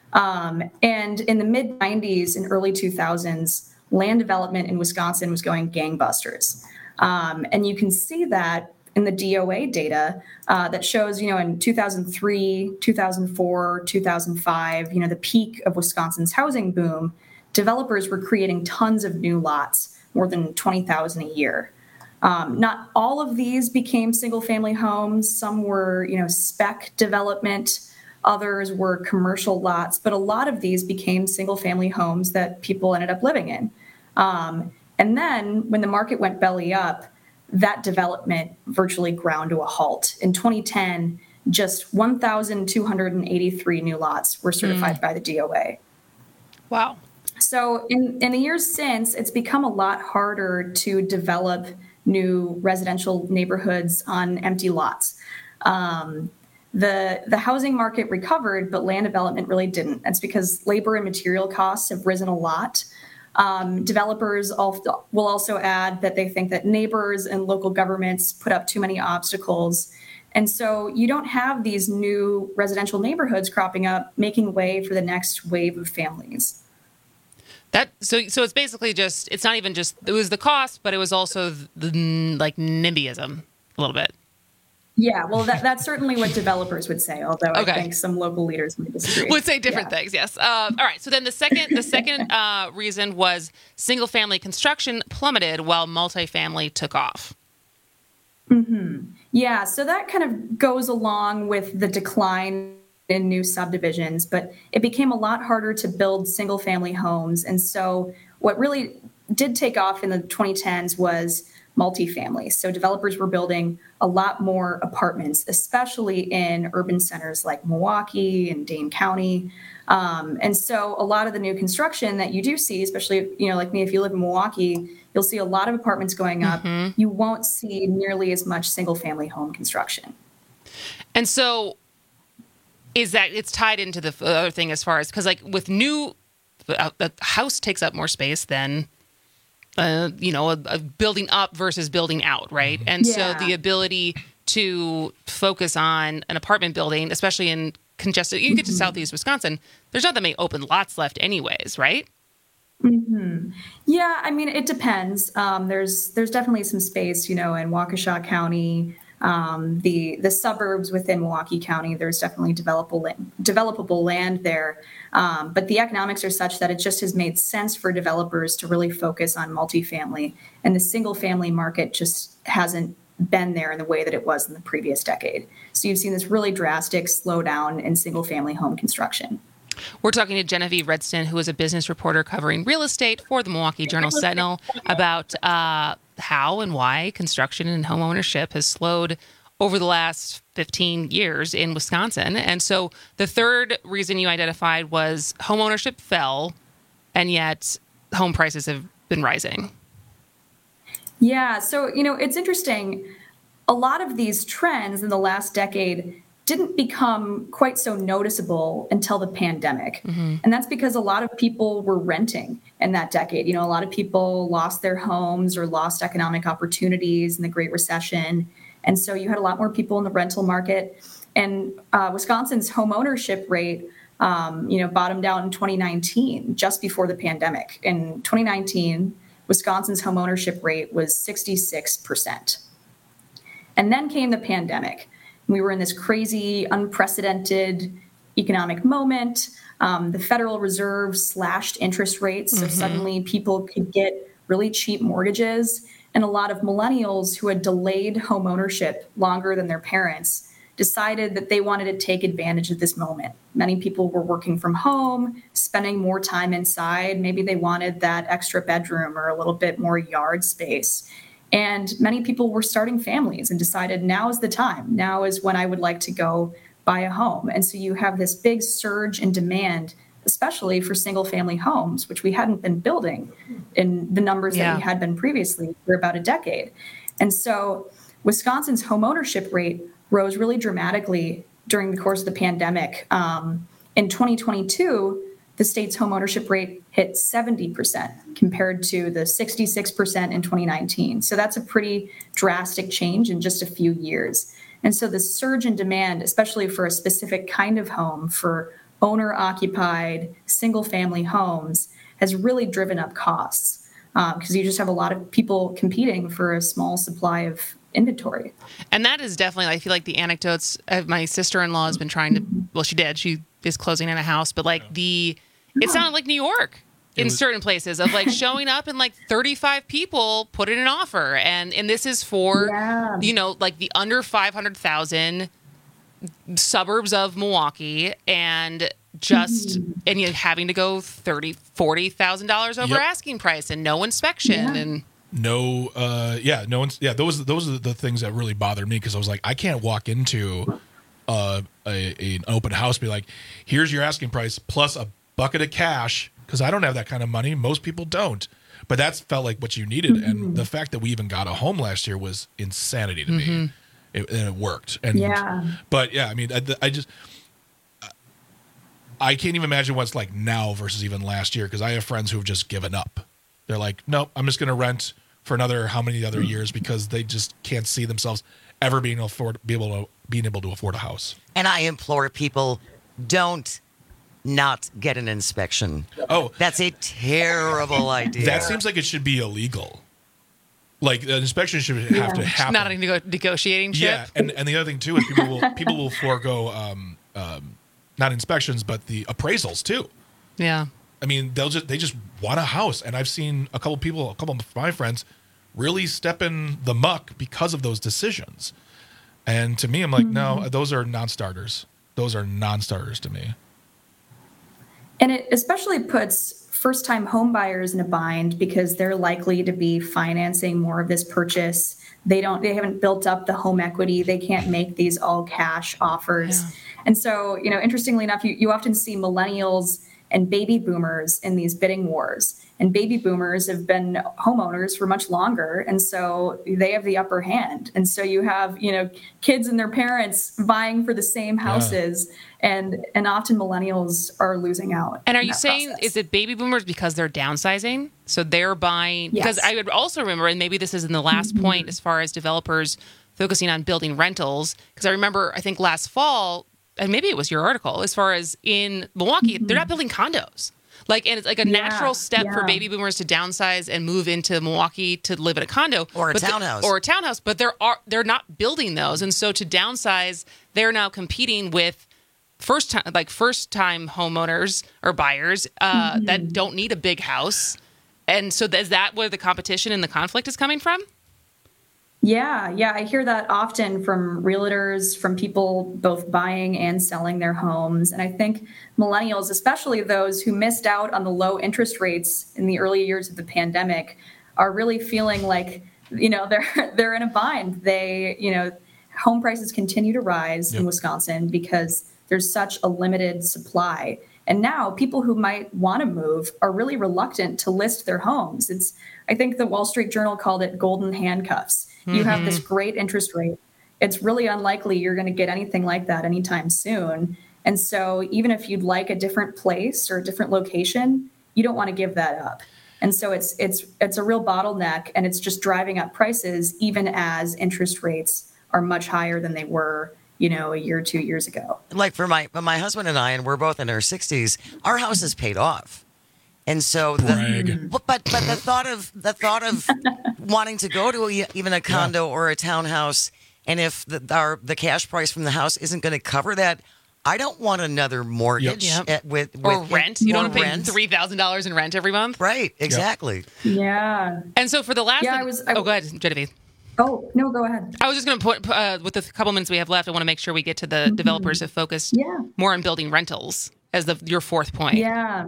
Um, and in the mid nineties and early two thousands, land development in Wisconsin was going gangbusters. Um, and you can see that in the D O A data uh, that shows, you know, in two thousand three, two thousand four, two thousand five, you know, the peak of Wisconsin's housing boom, developers were creating tons of new lots, more than twenty thousand a year. Um, not all of these became single-family homes. Some were, you know, spec development. Others were commercial lots. But a lot of these became single-family homes that people ended up living in. Um, and then when the market went belly up, that development virtually ground to a halt. In twenty ten, just one thousand two hundred eighty-three new lots were certified mm. by the D O A. Wow. So in, in the years since, it's become a lot harder to develop new residential neighborhoods on empty lots. Um, the, the housing market recovered, but land development really didn't. That's because labor and material costs have risen a lot. Um, developers also, will also add that they think that neighbors and local governments put up too many obstacles. And so you don't have these new residential neighborhoods cropping up, making way for the next wave of families. That so so it's basically just, it's not even just, it was the cost, but it was also the, like, NIMBYism a little bit. Yeah, well, that, that's certainly what developers would say, although okay. I think some local leaders would disagree. Would say different yeah. things, yes. Uh, all right, so then the second the second uh, reason was single-family construction plummeted while multifamily took off. Mm-hmm. Yeah, so that kind of goes along with the decline in new subdivisions, but it became a lot harder to build single-family homes. And so what really did take off in the twenty tens was multifamily. So developers were building a lot more apartments, especially in urban centers like Milwaukee and Dane County. Um, and so a lot of the new construction that you do see, especially, you know, like me, if you live in Milwaukee, you'll see a lot of apartments going up. Mm-hmm. You won't see nearly as much single family home construction. And so is that it's tied into the other thing as far as, because like with new, a house takes up more space than Uh, you know, a, a building up versus building out, right? And yeah. so the ability to focus on an apartment building, especially in congested, you can get to Southeast Wisconsin, there's not that many open lots left anyways, right? Mm-hmm. Yeah, I mean, it depends. Um, there's there's definitely some space, you know, in Waukesha County, um, the the suburbs within Milwaukee County. There's definitely developable developable land there, um, but the economics are such that it just has made sense for developers to really focus on multifamily, and the single family market just hasn't been there in the way that it was in the previous decade. So you've seen this really drastic slowdown in single family home construction. We're talking to Genevieve Redston, who is a business reporter covering real estate for the Milwaukee Journal-Sentinel, about uh, how and why construction and home ownership has slowed over the last fifteen years in Wisconsin. And so the third reason you identified was home ownership fell, and yet home prices have been rising. Yeah, so, you know, it's interesting. A lot of these trends in the last decade didn't become quite so noticeable until the pandemic. Mm-hmm. And that's because a lot of people were renting in that decade. You know, a lot of people lost their homes or lost economic opportunities in the Great Recession. And so you had a lot more people in the rental market. And uh, Wisconsin's home ownership rate, um, you know, bottomed out in twenty nineteen, just before the pandemic. In twenty nineteen, Wisconsin's home ownership rate was sixty-six percent. And then came the pandemic. We were in this crazy, unprecedented economic moment. Um, the Federal Reserve slashed interest rates, so mm-hmm. suddenly people could get really cheap mortgages. And a lot of millennials who had delayed home ownership longer than their parents decided that they wanted to take advantage of this moment. Many people were working from home, spending more time inside. Maybe they wanted that extra bedroom or a little bit more yard space. And many people were starting families and decided now is the time. Now is when I would like to go buy a home. And so you have this big surge in demand, especially for single family homes, which we hadn't been building in the numbers yeah. that we had been previously for about a decade. And so Wisconsin's home ownership rate rose really dramatically during the course of the pandemic. Um, in twenty twenty-two, the state's home ownership rate hit seventy percent compared to the sixty-six percent in twenty nineteen. So that's a pretty drastic change in just a few years. And so the surge in demand, especially for a specific kind of home, for owner-occupied, single-family homes, has really driven up costs because um, you just have a lot of people competing for a small supply of inventory. And that is definitely, I feel like the anecdotes of my sister-in-law has been trying to, well, she did, she is closing in a house, but like the, it sounded like New York in was, certain places of like showing up and like thirty-five people put in an offer. And, and this is for, yeah. you know, like the under five hundred thousand suburbs of Milwaukee, and just mm-hmm. and you having to go thirty, forty thousand dollars over yep. asking price and no inspection yeah. and no, uh, yeah, no one's yeah. Those those are the things that really bothered me because I was like, I can't walk into uh, a, a an open house and be like, here's your asking price plus a bucket of cash because I don't have that kind of money. Most people don't, but that's felt like what you needed, mm-hmm. and the fact that we even got a home last year was insanity to mm-hmm. me. It, and it worked. And yeah. But yeah, I mean, I, I just I can't even imagine what it's like now versus even last year because I have friends who have just given up. They're like, nope, I'm just going to rent for another how many other years because they just can't see themselves ever being able to afford, be able to being able to afford a house. And I implore people, don't not get an inspection. Oh, that's a terrible idea. That seems like it should be illegal. Like the inspection should have yeah. to happen. Not a nego- negotiating chip. Yeah, and and the other thing too is people will people will forego um, um, not inspections but the appraisals too. Yeah. I mean, they'll just they just want a house, and I've seen a couple people, a couple of my friends, really step in the muck because of those decisions. And to me, I'm like, mm-hmm. no, those are non-starters. Those are non-starters to me. And it especially puts first-time home buyers in a bind because they're likely to be financing more of this purchase. They don't, they haven't built up the home equity. They can't make these all cash offers. Yeah. And so, you know, interestingly enough, you, you often see millennials and baby boomers in these bidding wars. And baby boomers have been homeowners for much longer. And so they have the upper hand. And so you have, you know, kids and their parents vying for the same houses. Yeah. And and often millennials are losing out. And are you saying, process. Is it baby boomers because they're downsizing? So they're buying, yes. Because I would also remember, and maybe this is in the last mm-hmm. point as far as developers focusing on building rentals, because I remember, I think last fall, and maybe it was your article, as far as in Milwaukee, mm-hmm. they're not building condos. Like, and it's like a yeah, natural step yeah. for baby boomers to downsize and move into Milwaukee to live in a condo or a but townhouse the, or a townhouse. But there are they're not building those, and so to downsize, they're now competing with first time like first time homeowners or buyers uh, mm-hmm. that don't need a big house. And so is that where the competition and the conflict is coming from? Yeah, yeah, I hear that often from realtors, from people both buying and selling their homes. And I think millennials, especially those who missed out on the low interest rates in the early years of the pandemic, are really feeling like, you know, they're they're in a bind. They, you know, home prices continue to rise yep. in Wisconsin because there's such a limited supply. And now people who might want to move are really reluctant to list their homes. It's, I think the Wall Street Journal called it golden handcuffs. Mm-hmm. You have this great interest rate. It's really unlikely you're going to get anything like that anytime soon. And so even if you'd like a different place or a different location, you don't want to give that up. And so it's it's it's a real bottleneck, and it's just driving up prices even as interest rates are much higher than they were, you know, a year or two years ago. Like for my my husband and I, and we're both in our sixties, our house is paid off. And so the but but the thought of the thought of wanting to go to a, even a condo yeah. or a townhouse, and if the our the cash price from the house isn't going to cover that, I don't want another mortgage yep. at, with, with or rent. You don't pay rent. three thousand dollars in rent every month, right? Exactly. Yep. Yeah. And so for the last, yeah, one, I was. I, oh, go ahead, Genevieve. Oh no, go ahead. I was just going to put uh, with the couple minutes we have left. I want to make sure we get to the mm-hmm. developers who focused yeah. more on building rentals as the your fourth point. Yeah.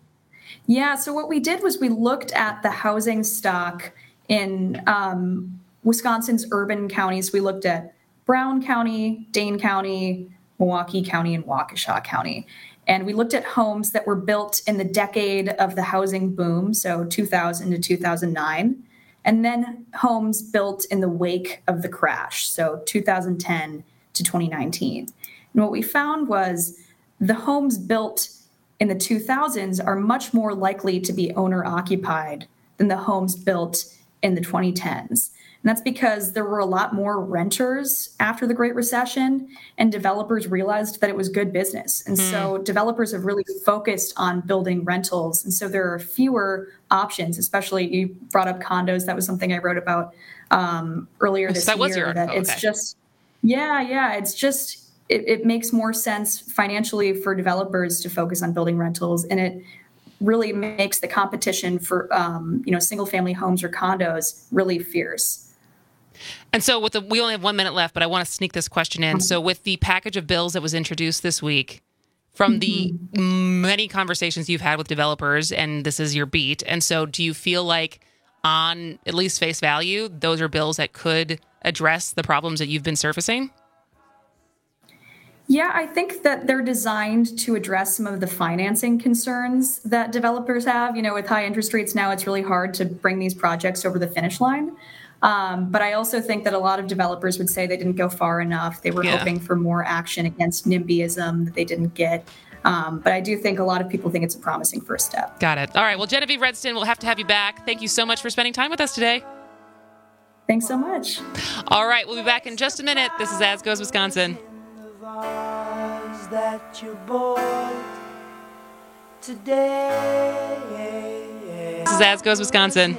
Yeah. So what we did was we looked at the housing stock in um, Wisconsin's urban counties. We looked at Brown County, Dane County, Milwaukee County, and Waukesha County. And we looked at homes that were built in the decade of the housing boom, so two thousand to two thousand nine, and then homes built in the wake of the crash, so two thousand ten to twenty nineteen. And what we found was the homes built in the two thousands are much more likely to be owner-occupied than the homes built in the twenty tens. And that's because there were a lot more renters after the Great Recession, and developers realized that it was good business. And mm. so developers have really focused on building rentals. And so there are fewer options, especially you brought up condos. That was something I wrote about um, earlier this that year. Was your, that oh, okay. It's just, yeah, yeah, it's just, it, it makes more sense financially for developers to focus on building rentals. And it really makes the competition for, um, you know, single family homes or condos really fierce. And so with the, we only have one minute left, but I want to sneak this question in. So with the package of bills that was introduced this week, from the many conversations you've had with developers, and this is your beat, and so do you feel like on at least face value, those are bills that could address the problems that you've been surfacing? Yeah, I think that they're designed to address some of the financing concerns that developers have. You know, with high interest rates now, it's really hard to bring these projects over the finish line. Um, but I also think that a lot of developers would say they didn't go far enough. They were yeah. hoping for more action against NIMBYism that they didn't get. Um, but I do think a lot of people think it's a promising first step. Got it. All right. Well, Genevieve Redston, we'll have to have you back. Thank you so much for spending time with us today. Thanks so much. All right. We'll be back in just a minute. This is As Goes Wisconsin. That you bought today. This is As Goes Wisconsin.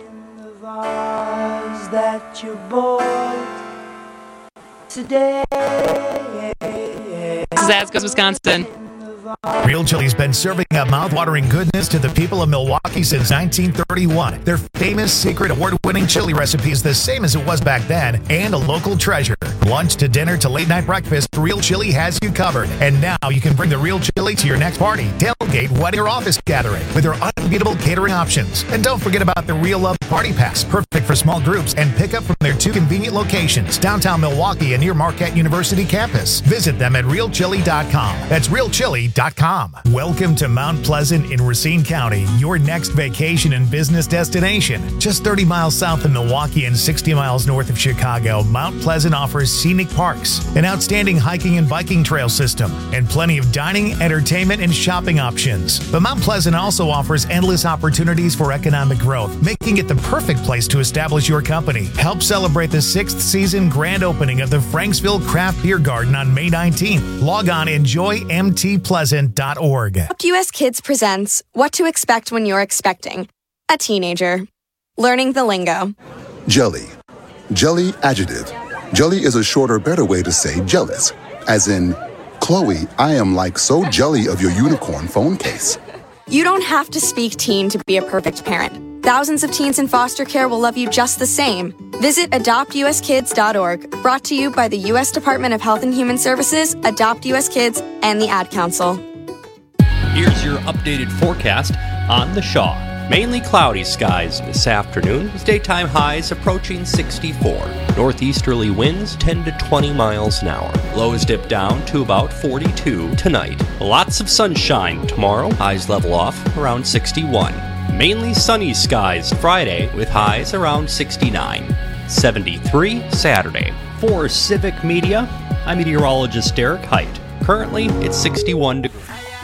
That you bought today. This is As Goes Wisconsin. Real Chili's been serving up mouth-watering goodness to the people of Milwaukee since nineteen thirty-one. Their famous secret award-winning chili recipe is the same as it was back then, and a local treasure. Lunch to dinner to late-night breakfast, Real Chili has you covered. And now you can bring the Real Chili to your next party, tailgate, wedding, or office gathering with their unbeatable catering options. And don't forget about the Real Love Party Packs, perfect for small groups, and pick up from their two convenient locations, downtown Milwaukee and near Marquette University campus. Visit them at real chili dot com. That's real chili dot com. Welcome to Mount Pleasant in Racine County, your next vacation and business destination. Just thirty miles south of Milwaukee and sixty miles north of Chicago, Mount Pleasant offers scenic parks, an outstanding hiking and biking trail system, and plenty of dining, entertainment, and shopping options. But Mount Pleasant also offers endless opportunities for economic growth, making it the perfect place to establish your company. Help celebrate the sixth season grand opening of the Franksville Craft Beer Garden on May nineteenth. Log on enjoy m t pleasant dot org. U S Kids presents What to Expect When You're Expecting a Teenager. Learning the lingo. Jelly. Jelly adjective. Jelly is a shorter, better way to say jealous. As in, Chloe, I am like so jelly of your unicorn phone case. You don't have to speak teen to be a perfect parent. Thousands of teens in foster care will love you just the same. Visit adopt u s kids dot org, brought to you by the U S Department of Health and Human Services, Adopt U S Kids, and the Ad Council. Here's your updated forecast on the Shaw. Mainly cloudy skies this afternoon, with daytime highs approaching sixty-four. Northeasterly winds ten to twenty miles an hour. Lows dip down to about forty-two tonight. Lots of sunshine tomorrow. Highs level off around sixty-one. Mainly sunny skies Friday with highs around sixty-nine. seventy-three Saturday. For Civic Media, I'm meteorologist Derek Height. Currently, it's sixty-one degrees.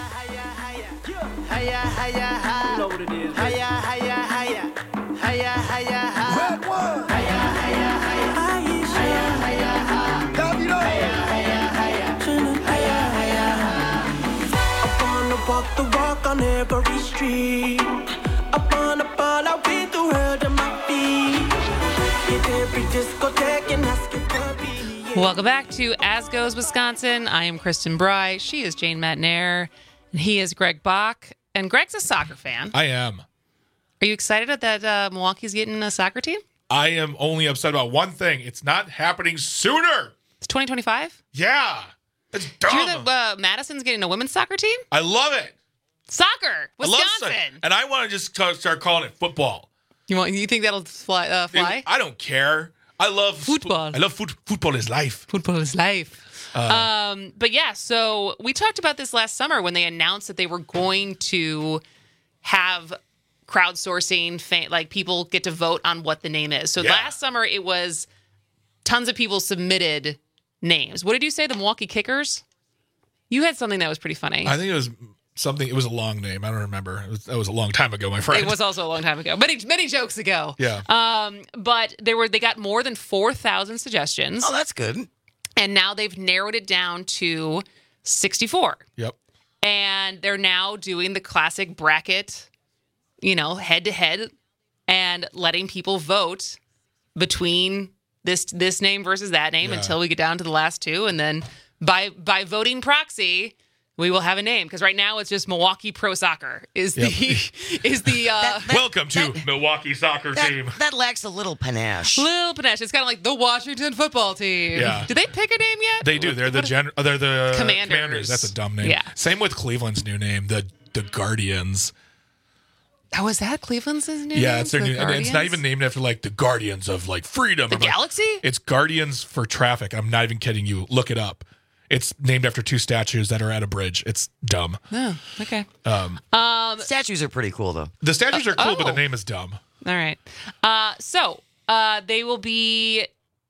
Walk the walk on every street. Up on a ball, I win the world at my feet. Hit every discotheque and ask it for me. Welcome back to As Goes Wisconsin. I am Kristen Bry. She is Jane Matnair. And he is Greg Bach. And Greg's a soccer fan. I am. Are you excited that uh, Milwaukee's getting a soccer team? I am only upset about one thing. It's not happening sooner. It's twenty twenty-five? Yeah. It's dumb. Did you hear that uh, Madison's getting a women's soccer team? I love it. Soccer, Wisconsin. I love soccer. And I want to just t- start calling it football. You want? You think that'll fly? Uh, fly? I don't care. I love football. I love foot, football is life. Football is life. Uh, um, but yeah, so we talked about this last summer when they announced that they were going to have crowdsourcing, fa- like people get to vote on what the name is. So yeah. Last summer it was tons of people submitted names. What did you say? The Milwaukee Kickers? You had something that was pretty funny. I think it was something. It was a long name. I don't remember. It was, that was a long time ago, my friend. It was also a long time ago. Many many jokes ago. Yeah. Um. But there were they got more than four thousand suggestions. Oh, that's good. And now they've narrowed it down to sixty-four. Yep. And they're now doing the classic bracket, you know, head to head, and letting people vote between this this name versus that name yeah. until we get down to the last two, and then by by voting proxy, we will have a name, because right now it's just Milwaukee Pro Soccer is yep. the is the uh, that, that, welcome to that, Milwaukee Soccer that, Team. That lacks a little panache. Little panache. It's kind of like the Washington Football Team. Yeah. Did they pick a name yet? They do. They're the gen- They're the Commanders. Commanders. That's a dumb name. Yeah. Same with Cleveland's new name, the the Guardians. Oh, is that Cleveland's new yeah, name? it's their the new, and it's not even named after like the Guardians of like freedom. The I'm Galaxy? Like, it's Guardians for Traffic. I'm not even kidding you. Look it up. It's named after two statues that are at a bridge. It's dumb. Oh, okay. Um, um, statues are pretty cool, though. The statues uh, are cool, oh. but the name is dumb. All right. Uh, so uh, they will be.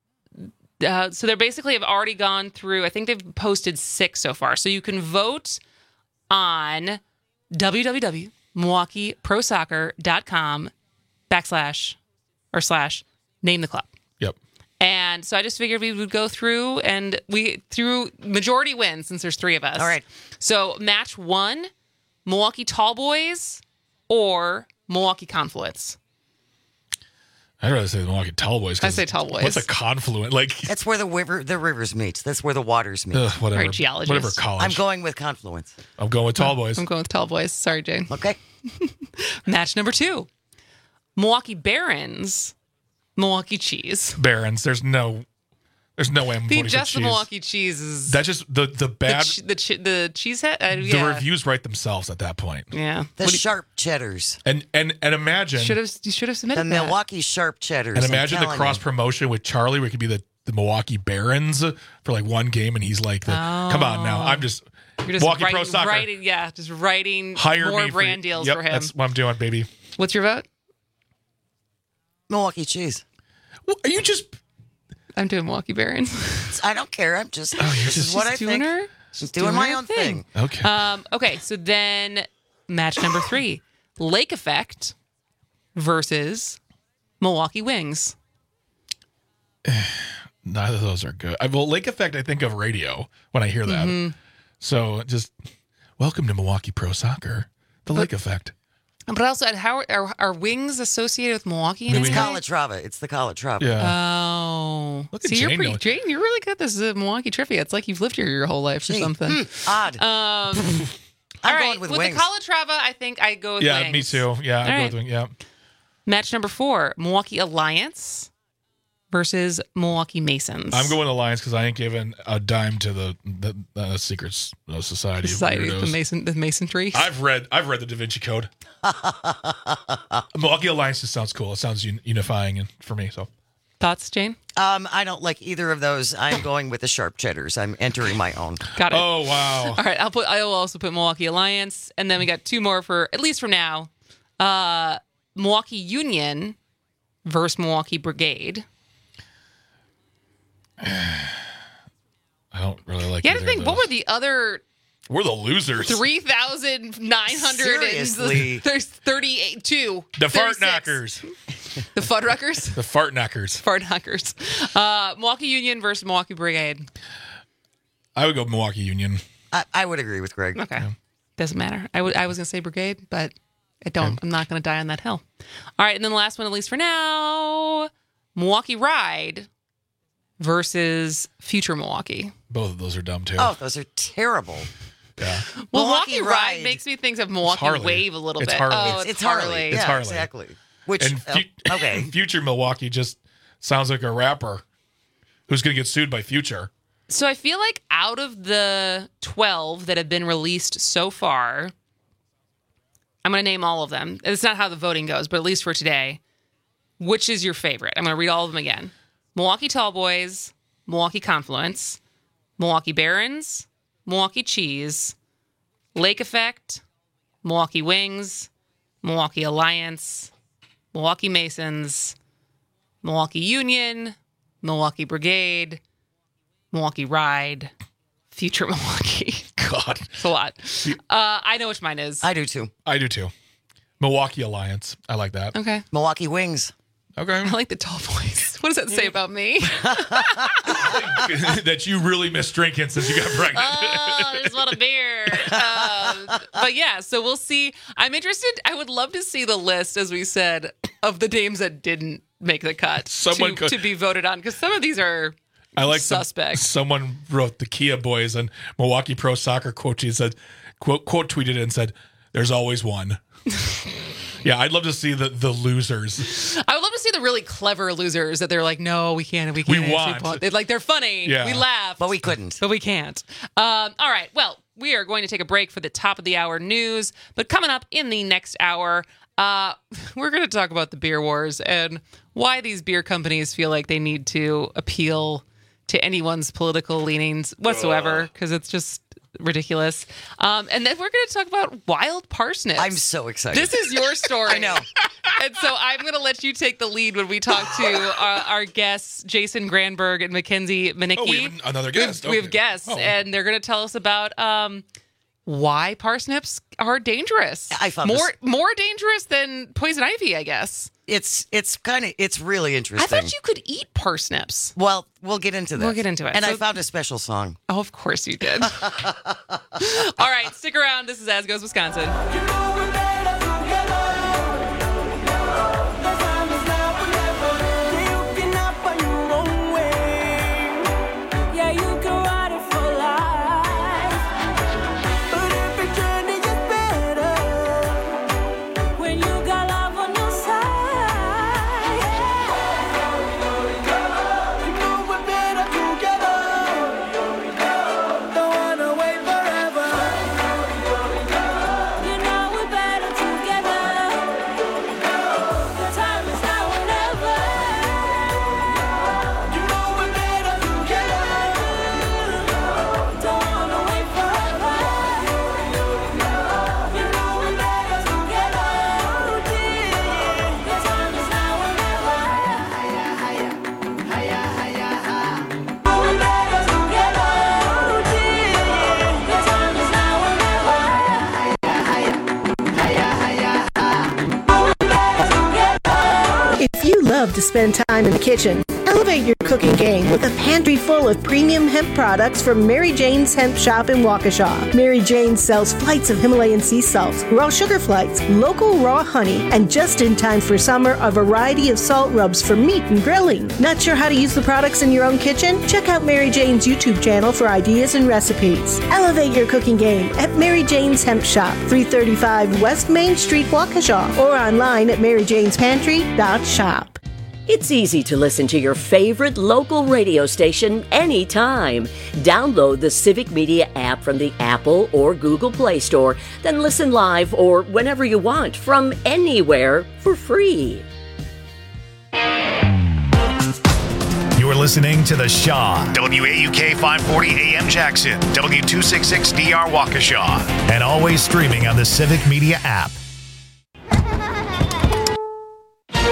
Uh, so they're basically have already gone through. I think they've posted six so far. So you can vote on www. Milwaukee Pro Soccer dot com backslash or slash name the club. Yep. And so I just figured we would go through and we through majority wins since there's three of us. All right. So match one, Milwaukee Tall Boys or Milwaukee Confluence. I'd rather say the Milwaukee Tall Boys. I say Tall Boys. What's a confluent? Like that's where the river the rivers meet. That's where the waters meet. Ugh, whatever. Right, geologist. Whatever college. I'm going with Confluence. I'm going with Tall Boys. I'm going with Tall Boys. Sorry, Jane. Okay. Match number two, Milwaukee Barons, Milwaukee Cheese. Barons. There's no. There's no way I'm the voting just for the cheese. Milwaukee cheese is that's just the the bad the che- the, che- the cheese head. Uh, the yeah. reviews write themselves at that point. Yeah, the sharp cheddars. And and and imagine should have you should have submitted the that. Milwaukee sharp cheddars. And imagine the cross promotion with Charlie, where it could be the, the Milwaukee Barons for like one game, and he's like, the, oh. "Come on now, I'm just, You're just Milwaukee writing, Pro Soccer, writing, yeah, just writing hire more me brand for, deals yep, for him." That's what I'm doing, baby. What's your vote? Milwaukee cheese. Well, are you just? I'm doing Milwaukee Barons. I don't care. I'm just. Oh, you're this just is what I doing think. her. She's doing, doing my own thing. thing. Okay. Um. Okay. So then, match number three: Lake Effect versus Milwaukee Wings. Neither of those are good. I, well, Lake Effect, I think of radio when I hear that. Mm-hmm. So just welcome to Milwaukee Pro Soccer, the Lake Effect. But also, how are, are Wings associated with Milwaukee? It's Calatrava. It's the Calatrava. Yeah. Oh. Look at See, Jane you're pretty, knowing. Jane, you're really good at this uh, Milwaukee trivia. It's like you've lived here your whole life or Gee, something. hmm, odd. Um, I'm all going right. with with Wings. the Calatrava, I think I go with Yeah, Wings. me too. Yeah, I All go right. with Wings. Yeah. Match number four, Milwaukee Alliance versus Milwaukee Masons. I'm going Alliance because I ain't giving a dime to the the, the Secret uh, Society. Society, of the Weirdos. Mason, the Masonry. I've read I've read the Da Vinci Code. Milwaukee Alliance just sounds cool. It sounds un- unifying and for me. So thoughts, Jane? Um, I don't like either of those. I'm going with the Sharp Cheddars. I'm entering my own. Got it. Oh wow! All right, I'll put. I will also put Milwaukee Alliance, and then we got two more for at least for now. Uh, Milwaukee Union versus Milwaukee Brigade. I don't really like. You had to either think. of What those. were the other We're the losers. three thousand nine hundred? Seriously. There's thirty-eight. Two. The fart thirty-six. knockers. The Fuddruckers. The fart knockers. Fart knockers. Uh, Milwaukee Union versus Milwaukee Brigade. I would go Milwaukee Union. I, I would agree with Greg. Okay. Doesn't matter. I would. I was gonna say Brigade, but I don't. I'm not gonna die on that hill. All right, and then the last one, at least for now, Milwaukee Ride versus Future Milwaukee. Both of those are dumb too. Oh, those are terrible. Yeah. Milwaukee, Milwaukee Ride, Ride makes me think of Milwaukee Harley. Wave a little It's bit. Harley. Oh, It's, it's, Harley. Harley. Yeah, It's Harley. exactly. Which, And oh, fu- okay. Future Milwaukee just sounds like a rapper who's going to get sued by Future. So I feel like out of the twelve that have been released so far, I'm going to name all of them. It's not how the voting goes, but at least for today, which is your favorite? I'm going to read all of them again. Milwaukee Tallboys, Milwaukee Confluence, Milwaukee Barons, Milwaukee Cheese, Lake Effect, Milwaukee Wings, Milwaukee Alliance, Milwaukee Masons, Milwaukee Union, Milwaukee Brigade, Milwaukee Ride, Future Milwaukee. God. It's a lot. Uh, I know which mine is. I do too. I do too. Milwaukee Alliance. I like that. Okay. Milwaukee Wings. Okay. I like the tall boys. What does that say about me? That you really miss drinking since you got pregnant. Oh, I just want a beer. Um, but yeah, so we'll see. I'm interested. I would love to see the list, as we said, of the names that didn't make the cut Someone to, could- to be voted on, because some of these are I like some- suspect. someone wrote the Kia Boys and Milwaukee Pro Soccer quote. She said, quote, quote tweeted it and said, "There's always one." Yeah, I'd love to see the the losers. I would love to see the really clever losers that they're like, no, we can't, we We can't. actually want. pull it." They're like, they're funny. Yeah. We laugh. But we couldn't. But we can't. Um, all right. Well, we are going to take a break for the top of the hour news. But coming up in the next hour, uh, we're going to talk about the beer wars and why these beer companies feel like they need to appeal to anyone's political leanings whatsoever, because it's just ridiculous. Um, and then we're going to talk about wild parsnips. I'm so excited. This is your story. I know. And so I'm going to let you take the lead when we talk to our, our guests, Jason Granberg and Mackenzie Manicki. Oh, we have another guest. We have, we have Okay. guests, Oh. and they're going to tell us about um, why parsnips are dangerous. I found more this- more dangerous than poison ivy, I guess. It's it's kind of it's really I interesting. thought you could eat parsnips. Well, we'll get into that. We'll get into it. And So- I found a special song. Oh, of course you did. All right, stick around. This is As Goes Wisconsin. If you love to spend time in the kitchen, elevate your cooking game with a pantry full of premium hemp products from Mary Jane's Hemp Shop in Waukesha. Mary Jane sells flights of Himalayan sea salts, raw sugar flights, local raw honey, and just in time for summer, a variety of salt rubs for meat and grilling. Not sure how to use the products in your own kitchen? Check out Mary Jane's YouTube channel for ideas and recipes. Elevate your cooking game at Mary Jane's Hemp Shop, three thirty-five West Main Street, Waukesha, or online at mary janes pantry dot shop. It's easy to listen to your favorite local radio station anytime. Download the Civic Media app from the Apple or Google Play Store, then listen live or whenever you want from anywhere for free. You're listening to The Shaw, W A U K five forty A M Jackson, W two sixty-six D R Waukesha, and always streaming on the Civic Media app.